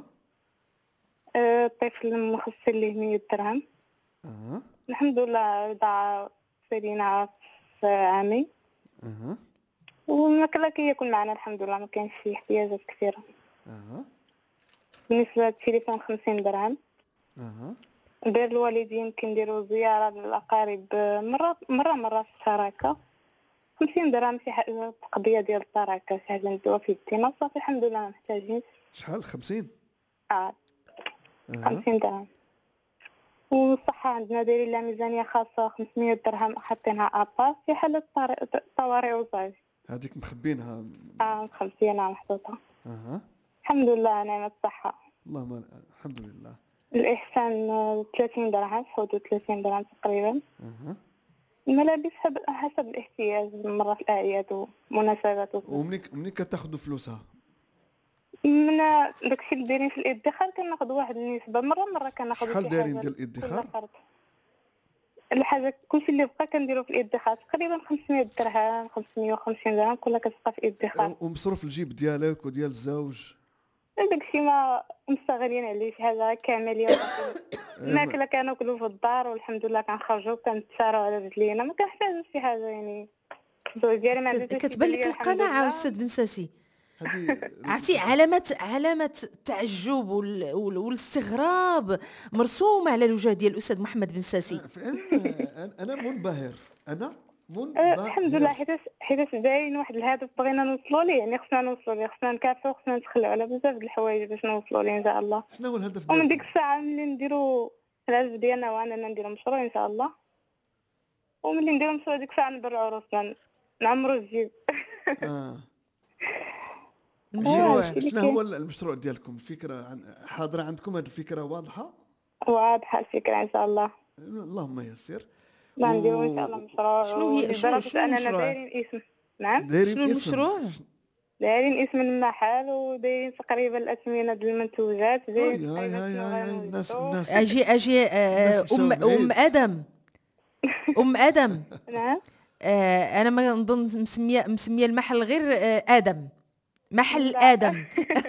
آه، الطفل مخصص ليه مية درهم. اها. الحمد لله رضع سالينا في عامي. اها. والماكله كياكل معنا الحمد لله، ما كاينش شي احتياجات كثيره. اها. بالنسبه للتليفون خمسين درهم. اها. دير الوالدين كنديروا زياره للاقارب مره مره مره في الشراكه. خمسين درهم شي حاجه تقضيه ديال الشراكه، شي حاجه نديروها في يدينا صافي الحمد لله ما محتاجينش. شحال؟ خمسين؟ اه اها. خمسين درهم. والصحة عندنا دايرين لها ميزانية خاصة خمسمية درهم حاطينها أباس في حالة طارئ- طوارئ وزعج. هذيك مخبينها. اه مخبيينها محطوطة. اها. الحمد لله نعمة الصحة. اللهم الحمد لله. الإحسان آه، ثلاثين درهم، في حدود ثلاثين درهم تقريبا. اها. الملابس حب- حسب الاحتياج، مرة في الأعياد ومناسبات وكذا. ومنين منين كتاخذوا فلوسها؟ من داكشي اللي دايرين في الادخار كناخذ واحد النسبة، مرة مرة كناخذ شحال شي دايرين حاجة ديال كل الادخار؟ فرد. الحاجة كلشي اللي بقى كنديرو في الادخار تقريبا خمسمية درهم، خمسمية وخمسين درهم كلها كتبقى في الادخار. ومصروف الجيب ديالك وديال الزوج؟ داكشي ما مستغلين عليه شي حاجة كاملية. الماكلة كناكلو في الدار والحمد لله كنخرجو كنتسارو على رجلينا، ما كنحتاجوش شي حاجة يعني. الزوج ديالي ما عندوش كتبان لك القناعه استاذ بن ساسي. هذه عرفتي علامات علامات التعجب وال- وال- والاستغراب مرسومه على الوجه ديال الاستاذ محمد بن ساسي. انا انا منبهر. انا أه منبهر. الحمد لله، حيت حيت دايرين واحد الهدف بغينا نوصلوا ليه، يعني خصنا نوصلوا ليه، خصنا نكافحوا، خصنا نتخلوا على بزاف د الحوايج باش نوصلوا ليه ان شاء الله. شنو هو الهدف ومن ديالك؟ ديك الساعه ملي نديروا الهدف ديالنا هو اننا نديروا مشروع ان شاء الله. وملي نديروا مشروع ديك الساعه نبرعوا روسنا، نعمروا الجيب. اه. المشروع شنو هو المشروع ديالكم؟ الفكره عن حاضره عندكم؟ هذه الفكره واضحه؟ واضحه الفكره ان شاء الله. اللهم يسر. لا نديروا ان شاء الله مشروع. شنو هي- شنو- لدرجه شنو اننا المشروع؟ دايرين اسم. نعم دايرين شنو اسم. المشروع؟ دايرين اسم المحل ودايرين تقريبا الاثمنه ديال المنتوجات، أوي، دايرين هاي تقريبا هاي شنو هاي غنوجدوا. الناس الناس اجي اجي آه، الناس ام مشاو ام بعيد. ادم ام ادم نعم آه، انا ما نظن مسميه مسميه المحل غير آه، ادم، محل لا. ادم.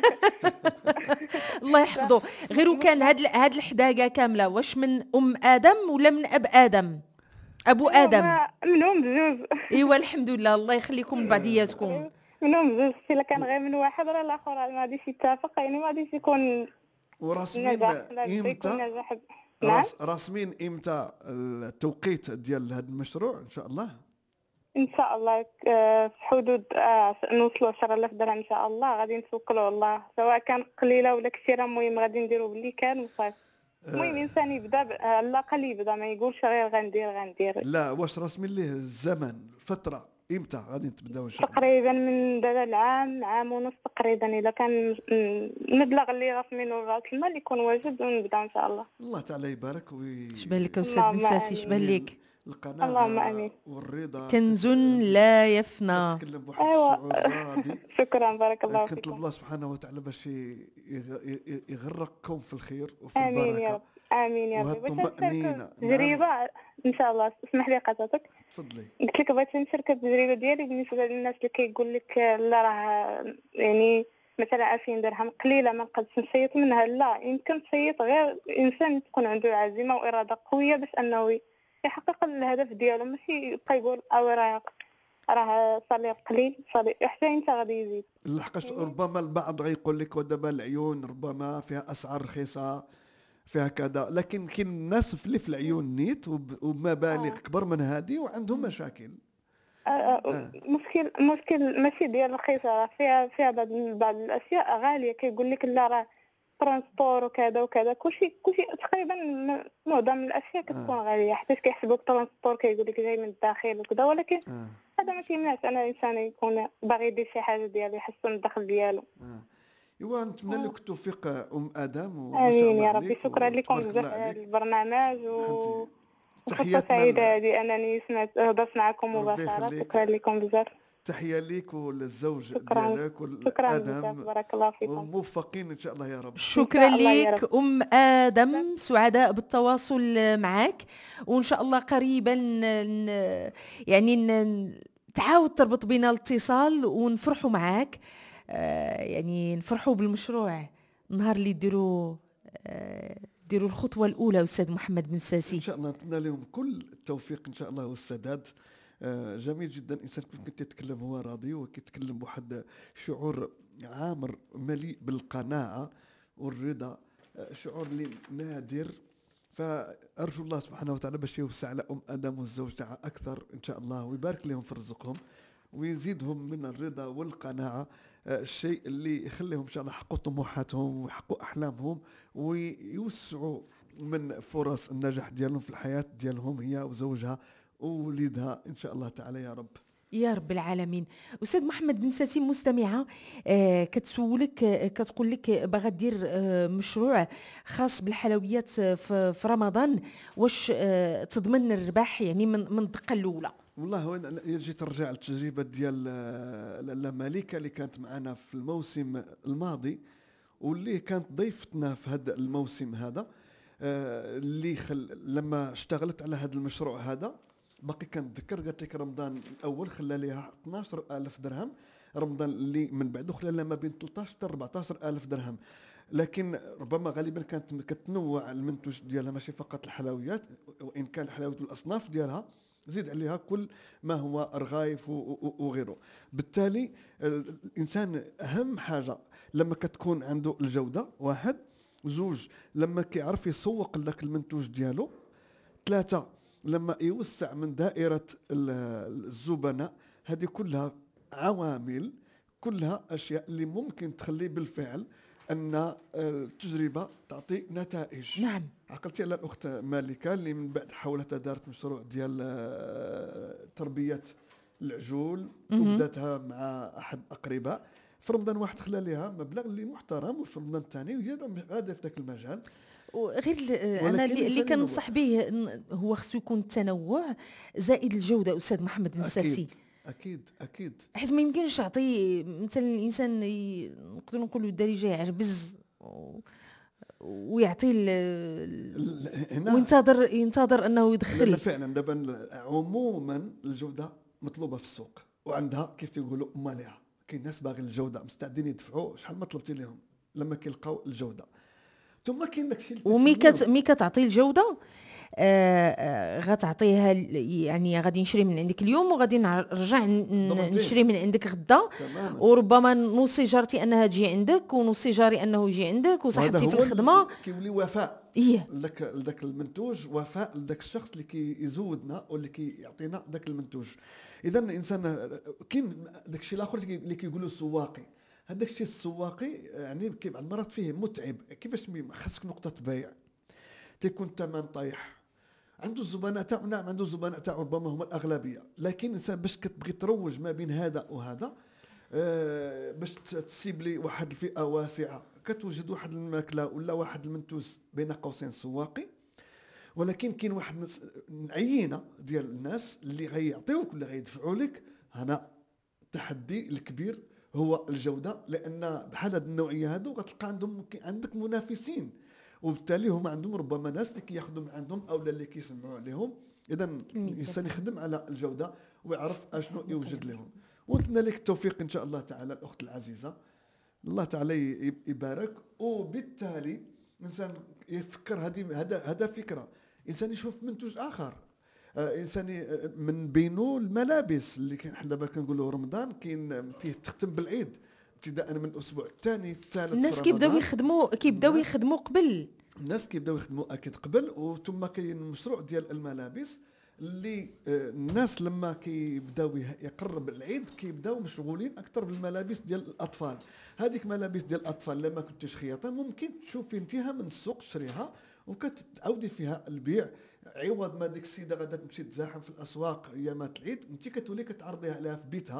الله يحفظه. غير وكان هاد ال- هاد الحداقه كامله واش من ام ادم ولا من اب ادم؟ ابو ادم. ما منهم بجوج. ايوا الحمد لله، الله يخليكم لبعضياتكم. منهم بجوج، الا كان غير من واحد راه الاخر ما غاديش يتفق، يعني ما غاديش يكون وراسمين نجاح، لا بده يكون امتى؟ نجاح. نعم راس راسمين امتى التوقيت ديال هذا المشروع ان شاء الله؟ ان شاء الله آه، في حدود آه، نوصلوا عشرة آلاف درهم ان شاء الله. غادي نتوكلوا على الله، سواء كان قليله ولا كثيره، المهم غادي نديروا باللي كان وصافي. المهم الانسان يبدا ب- على الاقل يبدا، ما يقولش غير غندير غندير. لا، واش راسمين ليه الزمن، فتره امتى غادي تبداو ان شاء الله؟ تقريبا من دابا العام عام ونص تقريبا، اذا كان المبلغ اللي راسمينه راس المال يكون واجد ونبدا ان شاء الله. الله تعالى يبارك وي شبان لك استاذ بن اللهم ساسي؟ آمين. شبان لك؟ القناعه اللهم آمين. والرضا. كنز كت- لا يفنى. كتكلم بواحد أيوة. الشعور راضي. شكرا بارك الله كنطلب فيكم. الله سبحانه وتعالى باش ي- يغ- ي- يغرقكم في الخير وفي امين يا البركه رب، امين يا رب. باش نشارك وهالطمأنينة. تجربه ان شاء الله. اسمح لي قطعتك. تفضلي. قلت لك بغيت نشارك التجربه ديالي بالنسبه للناس اللي كيقول لك لا راه يعني مثلا ألفين درهم قليله ما نقدرش نشيط منها. لا، يمكن تشيط غير انسان تكون عنده عزيمه واراده قويه باش انه يحقق الهدف ديالو، ماشي يبقى يقول او راه راه صالير قليل صالير حتى انت غادي يزيد. لحقاش ربما البعض غيقول لك ودابا العيون ربما فيها اسعار رخيصه فيها كذا، لكن كاين الناس اللي في العيون نيت وب- وبمبالغ آه. كبر من هذه وعندهم مشاكل. آه، آه. مشكل مشكل ماشي ديال رخيصه، راه فيها فيها بعض بعض الاشياء غاليه. كيقول لك لا راه ترونسبور وكذا وكذا، كلشي كلشي تقريبا م- معظم الاشياء كتكون آه. غاليه، حيت كيحسبوك ترونسبور كيقول لك جاي من الداخل وكذا، ولكن آه. هذا ما كيمنعش ان الانسان يكون باغي يدير شي حاجه ديالو يحسن الدخل ديالو. آه. ايوا نتمنى آه. لك التوفيق ام ادم، وما شاء امين الله يا ربي. عليك شكرا لكم وتبارك بزاف الله على عليك. البرنامج حنتي و... وفرصه تحياتنا سعيده ل- هذه انني سمعت هضرت معكم ربي مباشره. يخليك. شكرا لكم بزاف. تحيه ليك وللزوج شكرا ديالك شكرا بزاف. والادم، بارك الله فيكم. وموفقين ان شاء الله يا رب. شكرا شاء الله يا لك ام ادم، سعداء بالتواصل معك، وان شاء الله قريبا ن- يعني ن- تعاود تربط بنا الاتصال ونفرحوا معك. آه، يعني نفرحوا بالمشروع النهار اللي ديروا آه، ديروا الخطوه الاولى استاذ محمد بن ان ساسي. شاء الله نتمنى لهم كل التوفيق ان شاء الله والسداد. آه، جميل جدا انسان كنت يتكلم هو راضي وكيتكلم بواحد شعور عامر مليء بالقناعه والرضا، آه، شعور اللي نادر. فارجو الله سبحانه وتعالى باش يوسع على ام ادم والزوج تاعها اكثر ان شاء الله، ويبارك لهم في رزقهم ويزيدهم من الرضا والقناعه، آه، الشيء اللي يخليهم ان شاء الله يحققوا طموحاتهم ويحققوا احلامهم ويوسعوا من فرص النجاح ديالهم في الحياه ديالهم هي وزوجها ووليدها ان شاء الله تعالى يا رب. يا رب العالمين. استاذ محمد بن ساسي مستمعه آه كتسولك، آه كتقول لك باغا دير آه مشروع خاص بالحلويات في, في رمضان، واش آه تضمن الربح يعني من من الدقه الاولى؟ والله وين أنا جيت نرجع للتجربه ديال آه، لاله مليكه اللي كانت معنا في الموسم الماضي، واللي كانت ضيفتنا في هذا الموسم هذا، آه، اللي خل لما اشتغلت على هذا المشروع هذا باقي كنتذكر قالت لك رمضان الاول خلى ليها اثناش ألف درهم، رمضان اللي من بعده خلى لها ما بين ثلاثة عشر حتى أربعة عشر ألف درهم. لكن ربما غالبا كانت كتنوع المنتوج ديالها ماشي فقط الحلويات، وان كان الحلويات والاصناف ديالها زيد عليها كل ما هو رغايف و- و- وغيره. بالتالي الانسان اهم حاجه لما كتكون عنده الجوده، واحد، زوج لما كيعرف يسوق لك المنتوج ديالو، ثلاثه لما يوسع من دائره ال- الزبناء. هذه كلها عوامل، كلها اشياء اللي ممكن تخلي بالفعل ان التجربه تعطي نتائج. نعم. عقلتي على الاخت مالكه اللي من بعد حاولت دارت مشروع ديال آه، تربيه العجول، مهم. وبداتها مع احد الاقرباء. في رمضان واحد خلى لها مبلغ اللي محترم، وفي رمضان الثاني وهي غاده في ذاك المجال. وغير ال- ولكن انا اللي, اللي الإنسان كنصح به ن- هو خصو يكون التنوع زائد الجوده استاذ محمد بن ساسي. اكيد اكيد اكيد. حيت ما يمكنش تعطي مثلا الانسان ي- نقدروا نقولوا الدارجه يعربز و- ويعطي ال- ال- هنا وينتظر ينتظر انه لا يدخل. فعلا دابا عموما الجوده مطلوبه في السوق وعندها كيف تيقولوا مالها. كاين ناس باغي الجوده مستعدين يدفعوا شحال ما طلبتي لهم لما كيلقاو الجوده. ثم كاين داكشي اللي ومي تسميوه- كت مي كتعطي الجوده آه آه غتعطيها ال- يعني غادي نشري من عندك اليوم وغادي نرجع ن- ضمنتيه. نشري من عندك غدا، تماما. وربما نوصي جارتي انها تجي عندك ونوصي جاري انه يجي عندك وهذا وصاحبتي في هو الخدمه. اللي كيولي وفاء ايه لك لذاك المنتوج، وفاء لذاك الشخص اللي كيزودنا واللي كيعطينا ذاك المنتوج. اذا الانسان كاين داك الشيء الاخر اللي كيقولوا السواقي. هذاك الشيء السواقي يعني كي بعض المرات فيه متعب. كيفاش مي- خاصك نقطه بيع، تيكون الثمن طايح، عنده الزبناء تاعو، نعم عنده الزبناء تاعو ربما هما الاغلبيه، لكن الانسان باش كتبغي تروج ما بين هذا وهذا، آه باش ت- تسيب لي واحد الفئه واسعه، كتوجد واحد الماكله ولا واحد المنتوج بين قوسين سواقي. ولكن كاين واحد نس- عينه ديال الناس اللي غيعطيوك ولا غيدفعوا لك. هنا التحدي الكبير هو الجوده، لان بحال هاد النوعيه هادو غتلقى عندهم ممكن- عندك منافسين، وبالتالي هما عندهم ربما ناس اللي كياخذوا من عندهم او اللي كيسمعوا عليهم. اذا الانسان يخدم على الجوده ويعرف اشنو يوجد لهم. ونتمنى لك التوفيق ان شاء الله تعالى الاخت العزيزه، الله تعالى ي- يبارك. وبالتالي الانسان يفكر هذه هذا هذا فكره، انسان يشوف منتوج اخر، آه انسان ي- آه، من بينه الملابس اللي كاين. حنا دابا كنقولوا رمضان كاين تيه- تختم بالعيد ابتداء من الاسبوع الثاني الثالث. الناس كيبداو يخدموا كيبداو الناس- يخدموا قبل. الناس كيبداو يخدموا اكيد قبل. وثم كاين المشروع ديال الملابس اللي آه، الناس لما كيبداو يه- يقرب العيد كيبداو مشغولين اكثر بالملابس ديال الاطفال. هذيك ملابس ديال الاطفال لما كنتيش خياطه ممكن تشوفي انتيها من السوق تشريها وكتعاودي فيها البيع، عوض ما ديك السيده غادا تمشي تزاحم في الاسواق ايامات العيد، انت كتولي كتعرضيها عليها في بيتها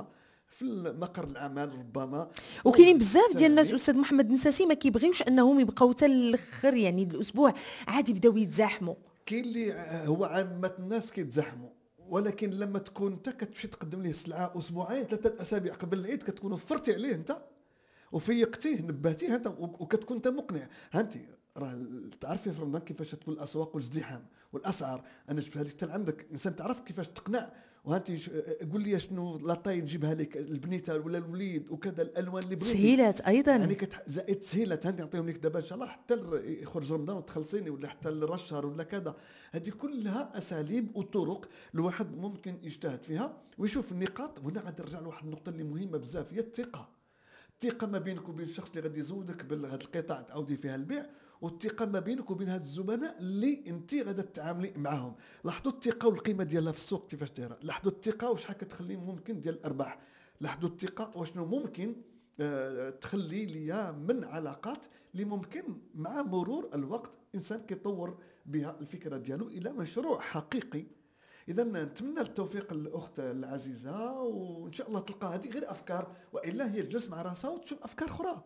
في مقر العمل ربما. وكاينين بزاف ديال الناس استاذ محمد نساسي ما كيبغيوش انهم يبقاو حتى الاخر، يعني الاسبوع عادي يبداو يتزاحموا. كاين اللي هو عامه الناس كيتزاحموا، ولكن لما تكون انت كتمشي تقدم ليه السلعه اسبوعين ثلاثه اسابيع قبل العيد كتكون وفرتي عليه انت وفيقتيه نبهتيه انت وكتكون انت مقنع. ها انت راه تعرفي في رمضان كيفاش تكون الاسواق والازدحام والاسعار، انا جبتها لك حتى عندك انسان تعرف كيفاش تقنع. وانت قول لي شنو لاطاي نجيبها لك البنيته ولا الوليد وكذا الالوان اللي بغيتي. تسهيلات ايضا يعني زائد تسهيلات هاني نعطيهم لك دابا ان شاء الله حتى يخرج رمضان وتخلصيني ولا حتى الشهر ولا كذا. هذه كلها اساليب وطرق الواحد ممكن يجتهد فيها ويشوف النقاط. هنا غادي نرجع لواحد النقطه اللي مهمه بزاف، هي الثقه. الثقه ما بينك وبين الشخص اللي غادي يزودك بهذه القطع تعاودي فيها البيع، والثقه ما بينك وبين هاد الزبناء اللي انت غادا تتعاملي معاهم. لاحظوا الثقه والقيمه ديالها في السوق كيفاش دايره، لاحظوا الثقه وشحال كتخلي ممكن ديال الارباح، لاحظوا الثقه وشنو ممكن آه تخلي ليا من علاقات اللي ممكن مع مرور الوقت انسان كيطور بها الفكره ديالو الى مشروع حقيقي. اذا نتمنى التوفيق الاخت العزيزه، وان شاء الله تلقى هذه غير افكار، والا هي تجلس مع راسها وتشوف افكار اخرى.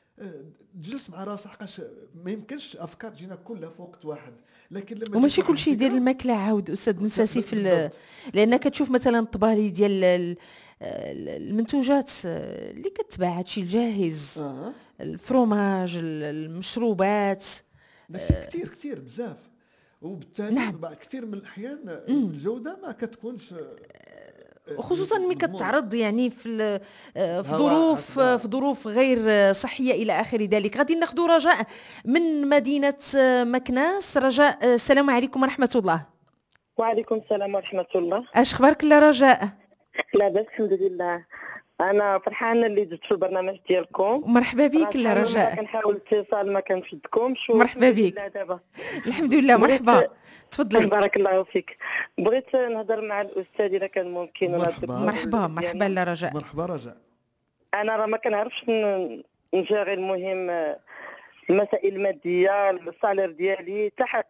تجلس مع راسها حقاش ما يمكنش افكار تجينا كلها في وقت واحد. لكن لما وماشي كل شيء يدير الماكله عاود استاذ نساسي في، لان كتشوف مثلا الطبالي ديال المنتوجات اللي كتباع هادشي الجاهز، آه. الفروماج، المشروبات، كثير كثير بزاف، وبالتالي نعم. كثير من الاحيان الجوده ما كتكونش، وخصوصا ملي كتعرض يعني في في ظروف في ظروف غير صحيه الى اخر ذلك. غادي ناخذ رجاء من مدينه مكناس. رجاء السلام عليكم ورحمه الله. وعليكم السلام ورحمه الله. اش اخبارك لا رجاء؟ لاباس الحمد لله. انا فرحانه اللي جيت في البرنامج ديالكم. مرحبا بك لا رجاء. كنحاول اتصال ما كنشدكمش. مرحبا بك. الحمد لله. مرحبا تفضلي. بارك الله فيك. بغيت نهضر مع الاستاذ اذا كان ممكن. مرحبا مرحبا مرحبا لا رجاء. مرحبا رجاء. انا راه ما كنعرفش نشغل المهم المسائل الماديه، الصالير ديالي تحت.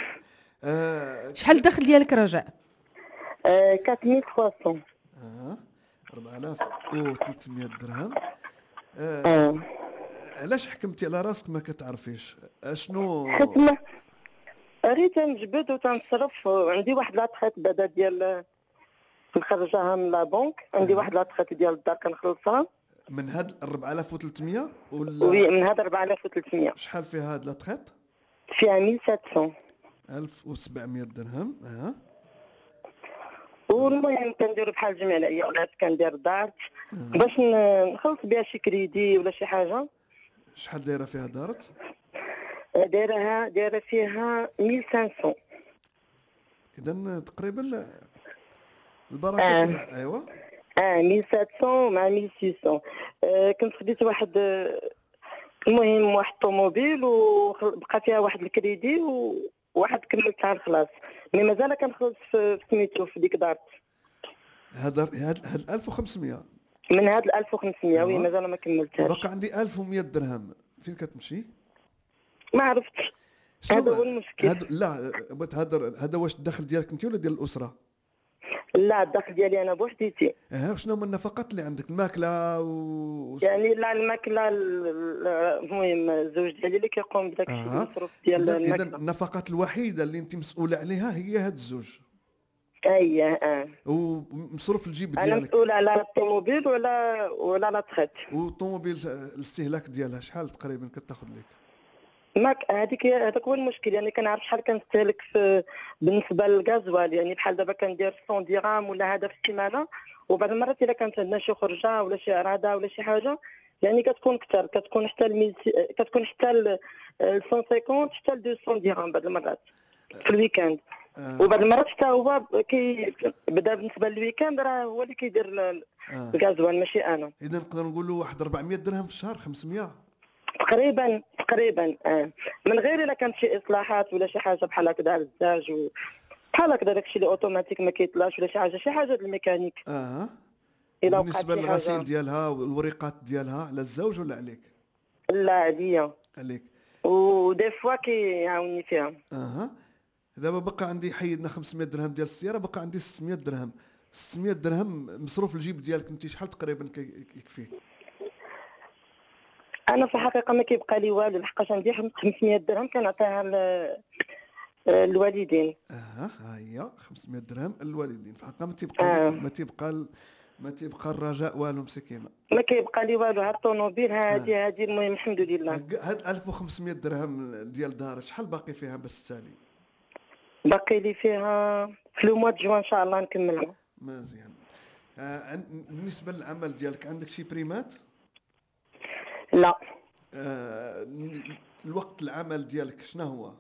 أه شحال الدخل ديالك رجاء؟ أه أربعة آلاف وثلاثمية. اه أربعة آلاف وثلاثمية درهم. اه, آه. علاش حكمتي على راسك ما كتعرفيش اشنو؟ خدمه ريت نجبد وتنصرف. عندي واحد لاطخيت بعدا ديال نخرجها من لا بنك. عندي واحد لاطخيت ديال الدار كنخلصها من هاد أربعة آلاف وثلاثمية ولا وي من هاد أربعة آلاف وثلاثمية. شحال فيها هاد لاطخيت؟ فيها ألف وسبعمية. ألف وسبعمية درهم. اه والمهم كندير بحال جميع العيالات كندير دارت آه. باش نخلص بها شي كريدي ولا شي حاجه. شحال دايره فيها دارت؟ دايرها دايره فيها ألف وخمسمية. اذا تقريبا البركه آه. كلها. ايوا اه ألف وسبعمية مع ألف وستمية. آه كنت خديت واحد المهم واحد طوموبيل وبقى فيها واحد الكريدي وواحد كملتها الخلاص، مي مازال كنخلص في سميتو في ديك دارت. هذا هاد ألف وخمسمية من هاد ألف وخمسمية. وي مازال ما كملتهاش. بقى عندي ألف ومية درهم. فين كتمشي؟ ما عرفتش. هذا هو المشكل. هاد لا بغيت هذا هذا واش الدخل ديالك انت ولا ديال الاسره؟ لا الدخل ديالي انا بوحديتي. اه شنو هما النفقات اللي عندك؟ الماكله و يعني لا الماكله المهم الزوج ديالي اللي كيقوم بداك الشيء آه. المصروف ديال الماكله. اذا النفقات الوحيده اللي انت مسؤوله عليها هي هاد الزوج. اييه اه. ومصروف الجيب ديالك. انا مسؤوله على الطوموبيل ولا ولا لا تخيط. والطوموبيل الاستهلاك ديالها شحال تقريبا كتاخذ لك؟ ماك هذيك هذاك هو المشكل. يعني كنعرف شحال كنستهلك في بالنسبه للغازوال. يعني بحال دابا كندير مية درهم ولا هذا في السيمانه، وبعض المرات الا كانت عندنا شي خرجه ولا شي عراضه ولا شي حاجه يعني كتكون كثر، كتكون حتى الميز... كتكون حتى ل مية وخمسين حتى ل مئتين درهم بعض المرات في الويكاند. آه. وبعض المرات حتى هو كي بدا بالنسبه للويكاند راه هو اللي كيدير آه. الغازوال ماشي انا. اذا نقدر نقولوا واحد أربعمية درهم في الشهر، خمسمية تقريبا تقريبا اه. من غير الا كانت شي اصلاحات ولا شي حاجه بحال هكذا على الزاج و بحال هكذا داكشي اللي اوتوماتيك ما كيطلعش ولا شي حاجه شي حاجه ديال الميكانيك. اه الا بالنسبه للغسيل ديالها والوريقات ديالها على الزوج ولا عليك؟ لا عليا. عليك. ودي فوا كيعاوني فيها. اها دابا بقى عندي حيدنا خمسمية درهم ديال السياره، بقى عندي ستمية درهم. ستمية درهم مصروف الجيب ديالك انت شحال تقريبا يكفيك؟ انا في الحقيقه ما كيبقى لي والو، لحقاش عندي خمسمية درهم كنعطيها الوالدين. اها ها هي خمسمية درهم الوالدين، في الحقيقه ما تيبقى آه. ما تيبقى ما تيبقى الرجاء والو مسكينه. ما كيبقى لي والو، هاد الطوموبيل هادي آه. هادي المهم الحمد لله. هاد ألف وخمسمية درهم ديال دار شحال باقي فيها باش تسالي؟ باقي لي فيها في لو موا دو جوان ان شاء الله نكملها. مزيان. آه بالنسبه للعمل ديالك عندك شي بريمات؟ لا. آه الوقت العمل ديالك شنو هو؟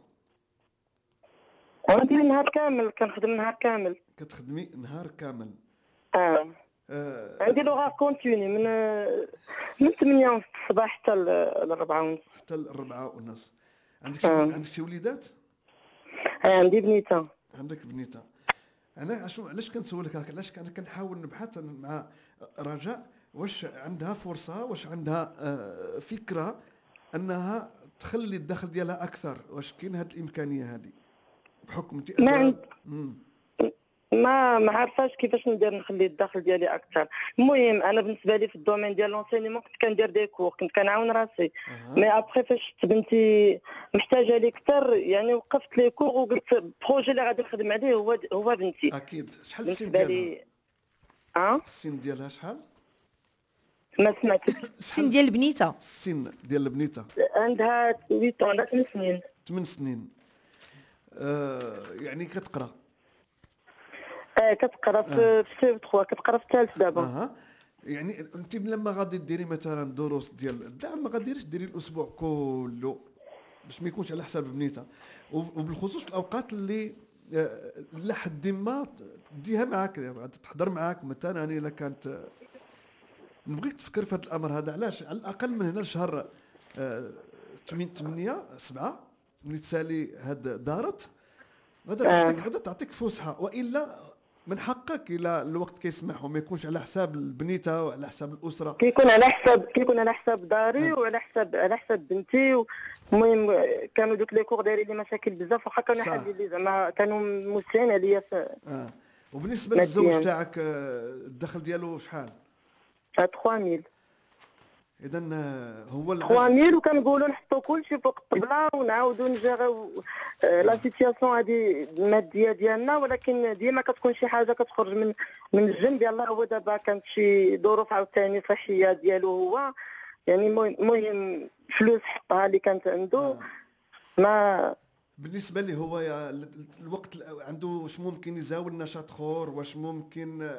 عندي نهار كامل، كنخدم نهار كامل. كتخدمي نهار كامل؟ اه, آه. عندي لغة كونتيني من من ثمانية ونص الصباح حتى ل أربعة ونص. حتى ل أربعة ونص. عندك شي آه. عندك شي وليدات؟ آه عندي بنيته. عندك بنيته. انا شو علاش كنسولك هكا؟ علاش انا كنحاول نبحث مع رجاء واش عندها فرصه، واش عندها آه فكره انها تخلي الدخل ديالها اكثر، واش كاين هذه الامكانيه هذه بحكم انت ما عند... مم. ما ما عارفاش كيفاش ندير نخلي الدخل ديالي اكثر. المهم انا بالنسبه لي في الدومين ديال لونسينيمون كنت كندير دي كور، كنت كنعاون راسي. أه. مي ابخي فاش بنتي محتاجه لي اكثر يعني وقفت لي كور وقلت البروجي اللي غادي نخدم عليه هو هو بنتي. اكيد. شحال السن بالنسبه ديالها؟ لي اه السن ديالها شحال؟ ما سمعتش. السن ديال البنيته؟ السن ديال البنيته عندها ثمانية عندها ثمان سنين. ثمان سنين. آه يعني كتقرا؟ اه كتقرا في سي ثلاثة، كتقرا في الثالث دابا. اها. يعني انت لما غادي ديري مثلا دروس ديال الدعم ما غاديريش ديري الاسبوع كله باش ما يكونش على حساب بنيتها، وبالخصوص في الاوقات اللي لحد ما ديها معاك غادي تحضر معاك. مثلا انا الا كانت نبغيك تفكر في هذا الامر هذا، علاش على الاقل من هنا لشهر ثمانية سبعة ملي تسالي هاد دارت غادا تعطيك غادا تعطيك فسحه، والا من حقك الى الوقت كيسمح وما يكونش على حساب البنيته وعلى حساب الاسره. كيكون على حساب كيكون على حساب داري وعلى حساب على حساب بنتي. المهم كانوا دوك لي كور دايرين لي مشاكل بزاف، واخا كانوا حادين لي زعما كانوا موسعين عليا في. اه وبالنسبه للزوج تاعك الدخل ديالو شحال؟ ثلاثة آلاف. اذا هو ثلاثة آلاف وكنقولوا نحطوا كلشي فوق الطبله ونعاودوا نجيريو لا سيتياسيون هذه الماديه ديالنا، ولكن ديما كتكون شي حاجه كتخرج من من الجنب. يلاه هو دابا كانت شي ظروف عاوتاني صحيه ديالو هو، يعني المهم فلوس حطها اللي كانت عنده. ما بالنسبه لي هو الوقت عنده واش ممكن يزاول نشاط اخر، واش ممكن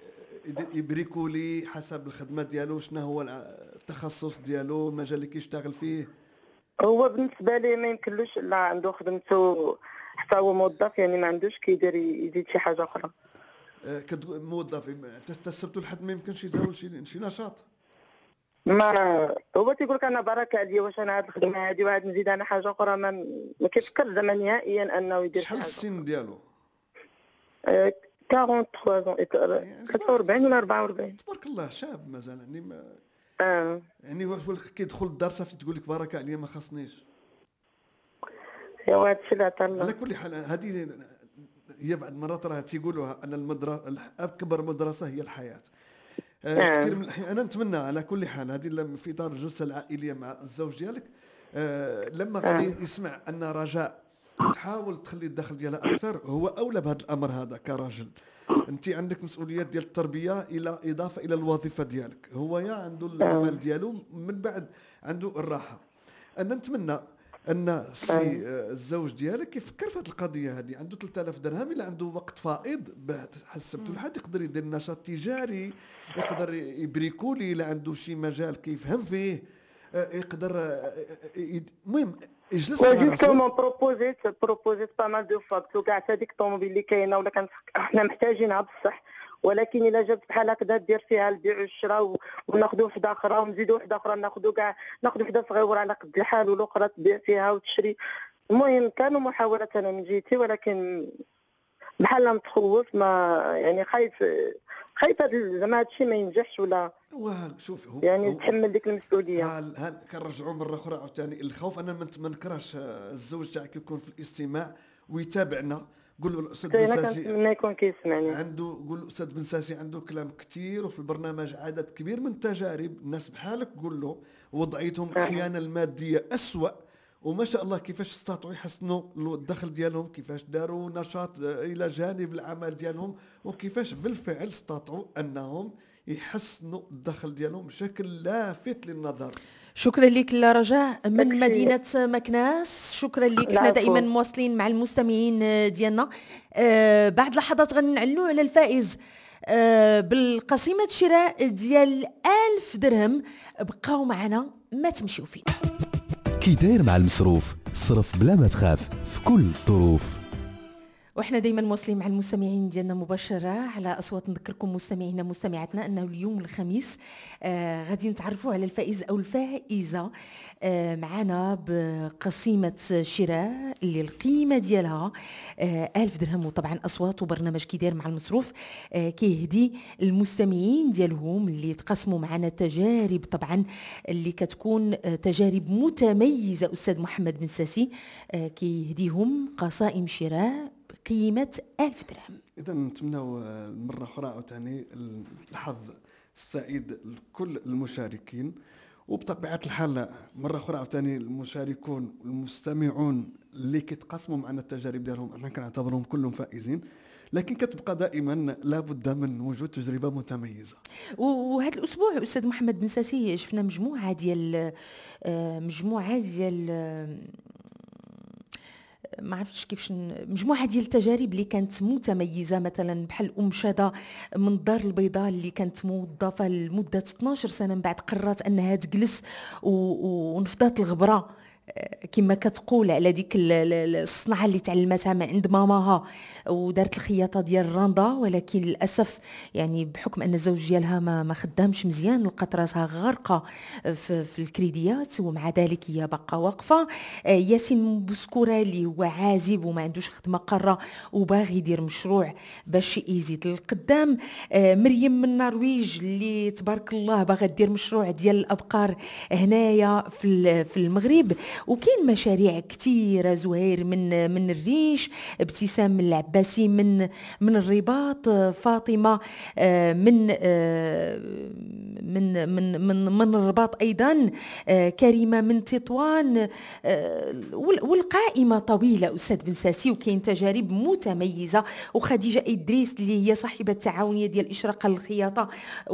يبريكولي حسب الخدمه ديالو، شنو هو التخصص ديالو المجال اللي كيشتغل فيه؟ هو بالنسبه لي ما يمكنلوش، لا عنده خدمته حتى هو موظف، يعني ما عندوش كيدير يزيد شي حاجه اخرى. أه موظف تسبتوا لحد ما يمكنش يزاول شي شي نشاط. ما هو تيقول لك انا بركه عليا واش انا هاد الخدمه هادي وعاد نزيد انا حاجه اخرى، ما ما كيفكرش زعما نهائيا انه يدير شحال السن ديالو؟ أه ثلاثة وأربعين ثلاثة وأربعين ولا أربعة وأربعين. تبارك الله شاب مازال يعني ما اه يعني كيدخل الدار صافي تقول لك بركه عليا ما خاصنيش. ايوا هادشي اللي عطا الله. على كل حال هذه هي بعض المرات راه تيقولوها ان المدرسه اكبر مدرسه هي الحياه. آه كثير من الأحيان أنا نتمنى على كل حال هذه في إطار الجلسة العائلية مع الزوج ديالك آه لما غادي آه. يسمع أن رجاء تحاول تخلي الدخل ديالها أكثر، هو أولى بهذا الأمر هذا كراجل. أنت عندك مسؤوليات ديال التربية إلى إضافة إلى الوظيفة ديالك، هو يا عنده العمل ديالو من بعد عنده الراحة. أنا نتمنى ان السي الزوج ديالك يفكر في هذه القضيه هذه. عنده ثلاثة آلاف درهم، الا عنده وقت فائض حسبته لحد يقدر يدير نشاط تجاري، يقدر يبريكولي الا عنده شي مجال كيفهم فيه، يقدر المهم يجلس مع راسو. جوستومون بروبوزيت بروبوزيت با مال دو فوا، قلت له كاع هذيك الطوموبيل اللي كاينه ولا كان حنا محتاجينها بصح، ولكن الا جات بحال هكذا دير فيها البيع والشراء وناخذوا وحده اخرى ونزيدوا وحده اخرى، ناخذوا كاع ناخذوا وحده صغيره على قد الحال والاخرى تبيع فيها وتشري. المهم كانوا محاولات انا من جهتي، ولكن بحال متخوف، ما يعني خايف خايف زعما هذا الشيء ما ينجحش ولا شوف هو يعني هو تحمل ديك المسؤوليه. ها كنرجعوا مره اخرى عاوتاني الخوف. انا ما نكرهش الزوج تاعك يكون في الاستماع ويتابعنا قولوا الاستاذ انا بنساسي كنتمنى يكون كيسمعني. عنده، قول الاستاذ بنساسي عنده كلام كثير، وفي البرنامج عدد كبير من التجارب. الناس بحالك قول له وضعيتهم احيانا الماديه اسوأ، وما شاء الله كيفاش استطاعوا يحسنوا الدخل ديالهم، كيفاش داروا نشاط الى جانب العمل ديالهم، وكيفاش بالفعل استطاعوا انهم يحسنوا الدخل ديالهم بشكل لافت للنظر. شكرا لك رجاء من أكشي. مدينة مكناس، شكرا لك. احنا العفو. دائما مواصلين مع المستمعين ديالنا. آه بعد لحظات غنعلنوا على الفائز آه بالقسيمة شراء ديال ألف درهم. بقاو معنا ما تمشيو فين. كي داير مع المصروف، صرف بلا ما تخاف في كل الظروف. وإحنا دايما مواصلين مع المستمعين ديالنا مباشرة على أصوات. نذكركم مستمعينا مستمعاتنا أنه اليوم الخميس آه غادي نتعرفوا على الفائز أو الفائزة آه معنا بقسيمة شراء اللي القيمة ديالها آه ألف درهم. وطبعا أصوات وبرنامج كي داير مع المصروف آه كيهدي المستمعين ديالهم اللي تقسموا معنا تجارب، طبعا اللي كتكون آه تجارب متميزة. أستاذ محمد بن ساسي آه كيهديهم قصائم شراء قيمة ألف درهم. إذا نتمنوا مرة أخرى عاوتاني الحظ السعيد لكل المشاركين، وبطبيعة الحال مرة أخرى عاوتاني المشاركون المستمعون اللي كيتقاسموا معنا التجارب ديالهم احنا كنعتبرهم كلهم فائزين، لكن كتبقى دائما لابد من وجود تجربة متميزة. وهذا الأسبوع أستاذ محمد بن ساسي شفنا مجموعة ديال مجموعة ديال ما عرفتش كيفاش مجموعه ديال التجارب اللي كانت متميزه، مثلا بحال ام شاده من الدار البيضاء اللي كانت موظفه لمده اثناش سنه، من بعد قررت انها تجلس ونفضات الغبره كما كتقول على ديك الصنعه اللي تعلمتها من عند ماماها، ودارت الخياطه ديال الرندا. ولكن للاسف يعني بحكم ان الزوج ديالها ما ما خدامش مزيان، لقات راسها غارقه في, في الكريديات، ومع ذلك هي باقا واقفه. ياسين بوسكوره اللي هو عازب وما عندوش خدمه قاره وباغي يدير مشروع باش يزيد للقدام. مريم من النرويج اللي تبارك الله باغا دير مشروع ديال الابقار هنايا في في المغرب. وكاين مشاريع كثيره. زهير من من الريش، ابتسام من العباسي من من الرباط، فاطمه من من من من, من الرباط ايضا، كريمه من تطوان، والقائمه طويله استاذ بن ساسي. وكاين تجارب متميزه. وخديجه ادريس اللي هي صاحبه التعاونيه ديال اشراقه للخياطه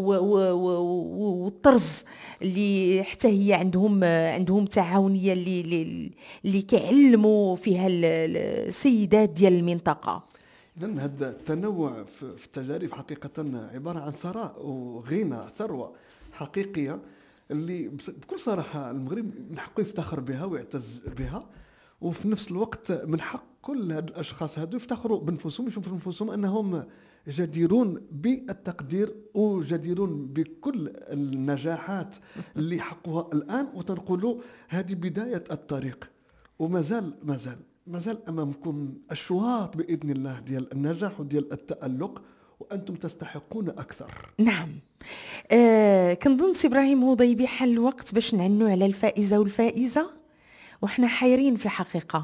والطرز، اللي حتى هي عندهم عندهم تعاونيه اللي اللي, اللي كيعلموا فيها السيدات ديال المنطقه. إذن هذا التنوع في التجارب حقيقة عبارة عن ثراء وغنى، ثروة حقيقية اللي بكل صراحة المغرب من حقه يفتخر بها ويعتز بها، وفي نفس الوقت من حق كل هاد الأشخاص هادو يفتخروا بنفسهم، يشوفوا بنفسهم أنهم جديرون بالتقدير وجديرون بكل النجاحات اللي حقوها الآن، وتنقلوا هذه بداية الطريق، ومازال مازال مازال أمامكم أشواط بإذن الله ديال النجاح وديال التألق، وأنتم تستحقون أكثر. نعم. آه كنظن سي إبراهيم هضيبي حل الوقت باش نعنوا على الفائزة والفائزة، وإحنا حيرين في الحقيقة.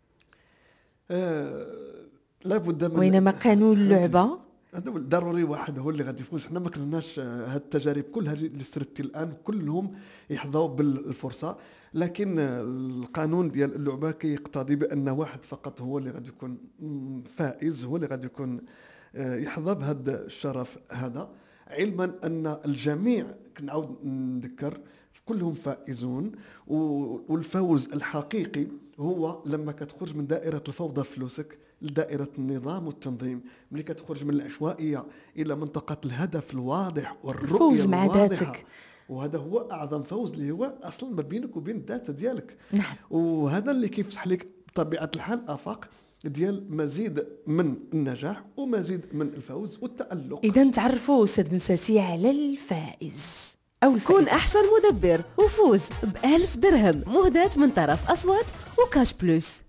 آه لابد من وينما قانون اللعبة هذا ضروري واحد هو اللي غادي يفوز. حنا ما كناش هاد التجارب كل هذه اللي سردتي الان كلهم يحظوا بالفرصه، لكن القانون ديال اللعبه كيقتضي بان واحد فقط هو اللي غادي يكون فائز، هو اللي غادي يكون يحظى بهذا الشرف هذا، علما ان الجميع كنعاود نذكر كلهم فائزون. والفوز الحقيقي هو لما كتخرج من دائره الفوضى فلوسك لدائرة النظام والتنظيم، ملي كتخرج من العشوائية إلى منطقة الهدف الواضح والرؤية مع الواضحة ذاتك. وهذا هو أعظم فوز اللي هو أصلا ما بينك وبين الذات ديالك. نعم. وهذا اللي كيفتح لك بطبيعة الحال آفاق ديال مزيد من النجاح ومزيد من الفوز والتألق. إذا تعرفوا أستاذ بن ساسي على الفائز أو الفائزة. كون أحسن مدبر وفوز بألف درهم مهداة من طرف أصوات وكاش بلوس.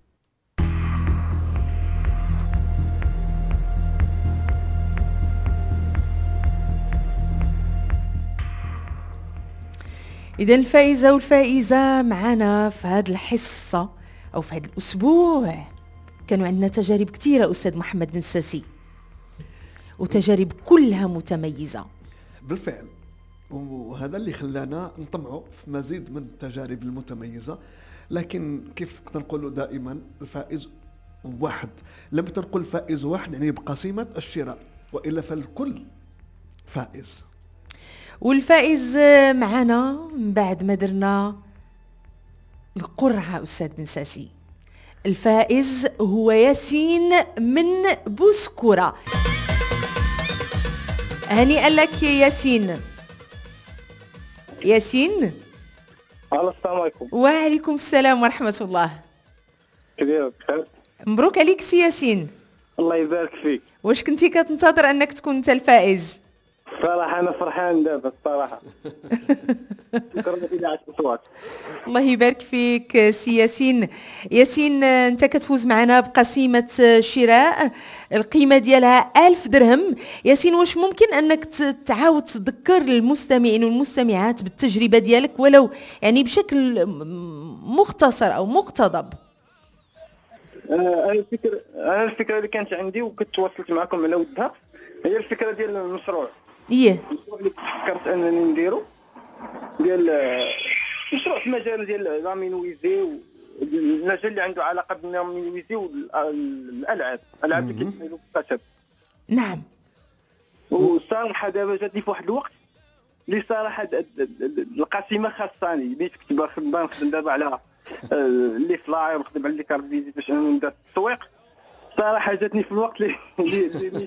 إذا الفائزة والفائزة معنا في هذه الحصة أو في هذا الأسبوع كانوا عندنا تجارب كثيرة أستاذ محمد بن ساسي، وتجارب كلها متميزة بالفعل، وهذا اللي خلانا نطمعوا في مزيد من التجارب المتميزة. لكن كيف تنقولوا دائما الفائز واحد، لم تنقل فائز واحد يعني بقسيمة الشراء، وإلا فالكل فائز. والفائز معنا من بعد ما درنا القرعة أستاذ بن ساسي. الفائز هو ياسين من بوسكورة. هنيئا لك يا ياسين. ياسين السلام عليكم. وعليكم السلام ورحمة الله. كيف بخير؟ مبروك عليك سي ياسين. الله يبارك فيك. واش كنتي كتنتظر انك تكون انت الفائز؟ صراحة أنا فرحان دابا الصراحة. الله يبارك فيك سي ياسين. ياسين انت كتفوز معنا بقسيمة شراء القيمة ديالها ألف درهم. ياسين واش ممكن انك تعاود تذكر المستمعين والمستمعات بالتجربة ديالك ولو يعني بشكل مختصر او مقتضب؟ انا الفكره انا الفكره اللي كانت عندي وكنت تواصلت معكم على ودها هي الفكره ديال المشروع. ايه المشروع اللي فكرت انني نديرو ديال مشروع في مجال ديال لامينويزي، المجال اللي عنده علاقه باللامينويزي والالعاب الالعاب اللي كيتسميو بالكتب. نعم. وصراحه دابا جاتني في واحد الوقت اللي صراحه القسيمه خاصاني اللي تكتبها خدام نخدم دابا على اللي فلاي ونخدم على لي كارت فيزيت باش نبدا التسويق. صراحه جاتني في الوقت اللي اللي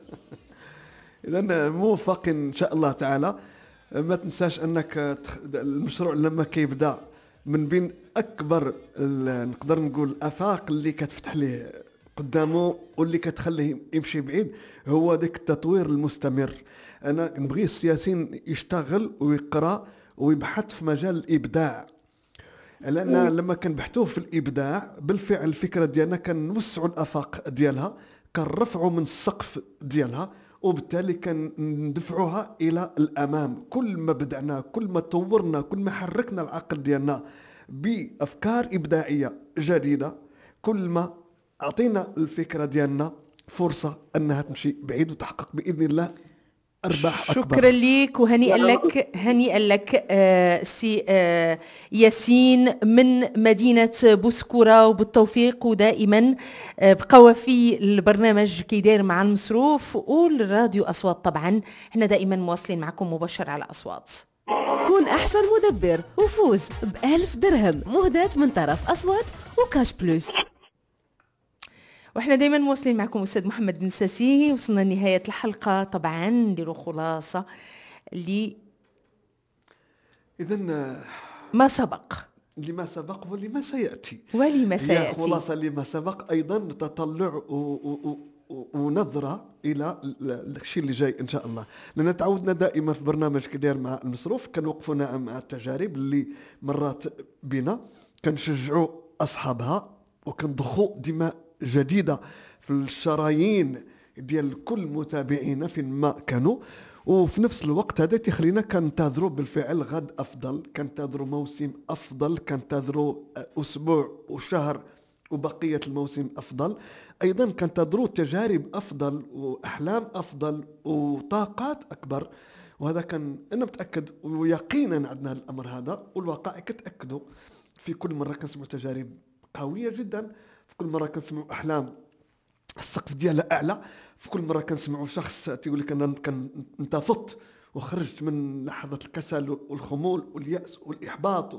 اذا موفق ان شاء الله تعالى. ما تنساش انك المشروع لما كيبدا من بين اكبر نقدر نقول الافاق اللي كتفتح ليه قدامه واللي كتخليه يمشي بعيد هو ديك التطوير المستمر. انا نبغي السياسيين يشتغل ويقرا ويبحث في مجال الابداع، لأن لما كنبحثوا في الإبداع بالفعل الفكرة ديالنا كنوسعوا الآفاق ديالها، كنرفعوا من السقف ديالها، وبالتالي كندفعوها إلى الأمام. كل ما بدعنا، كل ما طورنا، كل ما حركنا العقل ديالنا بأفكار إبداعية جديدة، كل ما أعطينا الفكرة ديالنا فرصة أنها تمشي بعيد وتحقق بإذن الله أرباح أكبر. شكرا لك وهنيئا لك هنيئا لك آه سي آه ياسين من مدينة بوسكورة، وبالتوفيق ودائما آه بقوا في البرنامج كيداير مع المصروف والراديو أصوات. طبعا احنا دائما مواصلين معكم مباشر على أصوات. كون أحسن مدبر وفوز بألف درهم مهداة من طرف أصوات وكاش بلوس. واحنا دائما مواصلين معكم استاذ محمد بن ساسي. وصلنا لنهايه الحلقه، طبعا نديروا خلاصه اللي اذا ما سبق لما سبق ولما سياتي ولما سياتي خلاصه لما سبق ايضا تطلع ونظره الى الشيء اللي جاي ان شاء الله. لان تعودنا دائما في برنامج كدير مع المصروف كنوقفوا مع التجارب اللي مرات بنا، كنشجعوا اصحابها وكنضخوا دماء جديدة في الشرايين ديال كل متابعينا فين ما كانوا، وفي نفس الوقت هذا تخلينا كنتظروا بالفعل غد أفضل، كنتظروا موسم أفضل، كنتظروا أسبوع وشهر وبقية الموسم أفضل، أيضا كنتظروا تجارب أفضل وأحلام أفضل وطاقات أكبر. وهذا كان أنا متأكد ويقينا عندنا الأمر هذا، والواقع كتأكدوا في كل مرة كنسمعوا تجارب قوية جدا، في كل مرة كنسمعوا أحلام السقف ديالها أعلى، في كل مرة كنسمعوا شخص تيقول لك أنا أنت فت وخرجت من لحظة الكسل والخمول واليأس والإحباط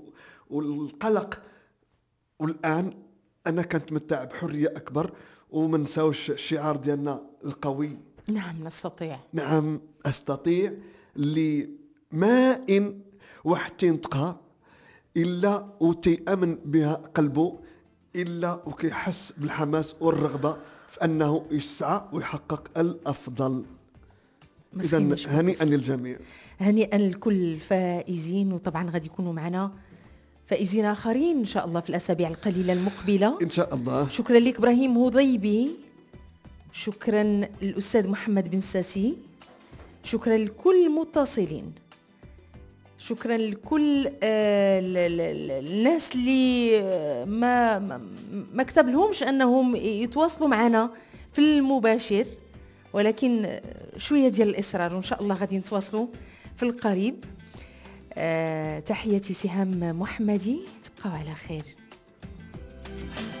والقلق، والآن أنا كنتمتع بحرية أكبر. وما نساوش الشعار ديالنا القوي، نعم نستطيع، نعم أستطيع، اللي ما إن واحد تنطقها إلا وتيأمن بها قلبه، إلا وكيحس بالحماس والرغبة في أنه يسعى ويحقق الأفضل. إذن هنيئا للجميع، هنيئا لكل الفائزين. وطبعا غادي يكونوا معنا فائزين آخرين إن شاء الله في الأسابيع القليلة المقبلة إن شاء الله. شكرا لك إبراهيم هضيبي، شكرا للأستاذ محمد بن ساسي، شكرا لكل المتصلين، شكرا لكل آه الناس اللي ما ما كتب لهمش انهم يتواصلوا معنا في المباشر، ولكن شويه ديال الاصرار وان شاء الله غادي نتواصلوا في القريب. آه تحياتي سهام محمدي، تبقاو على خير.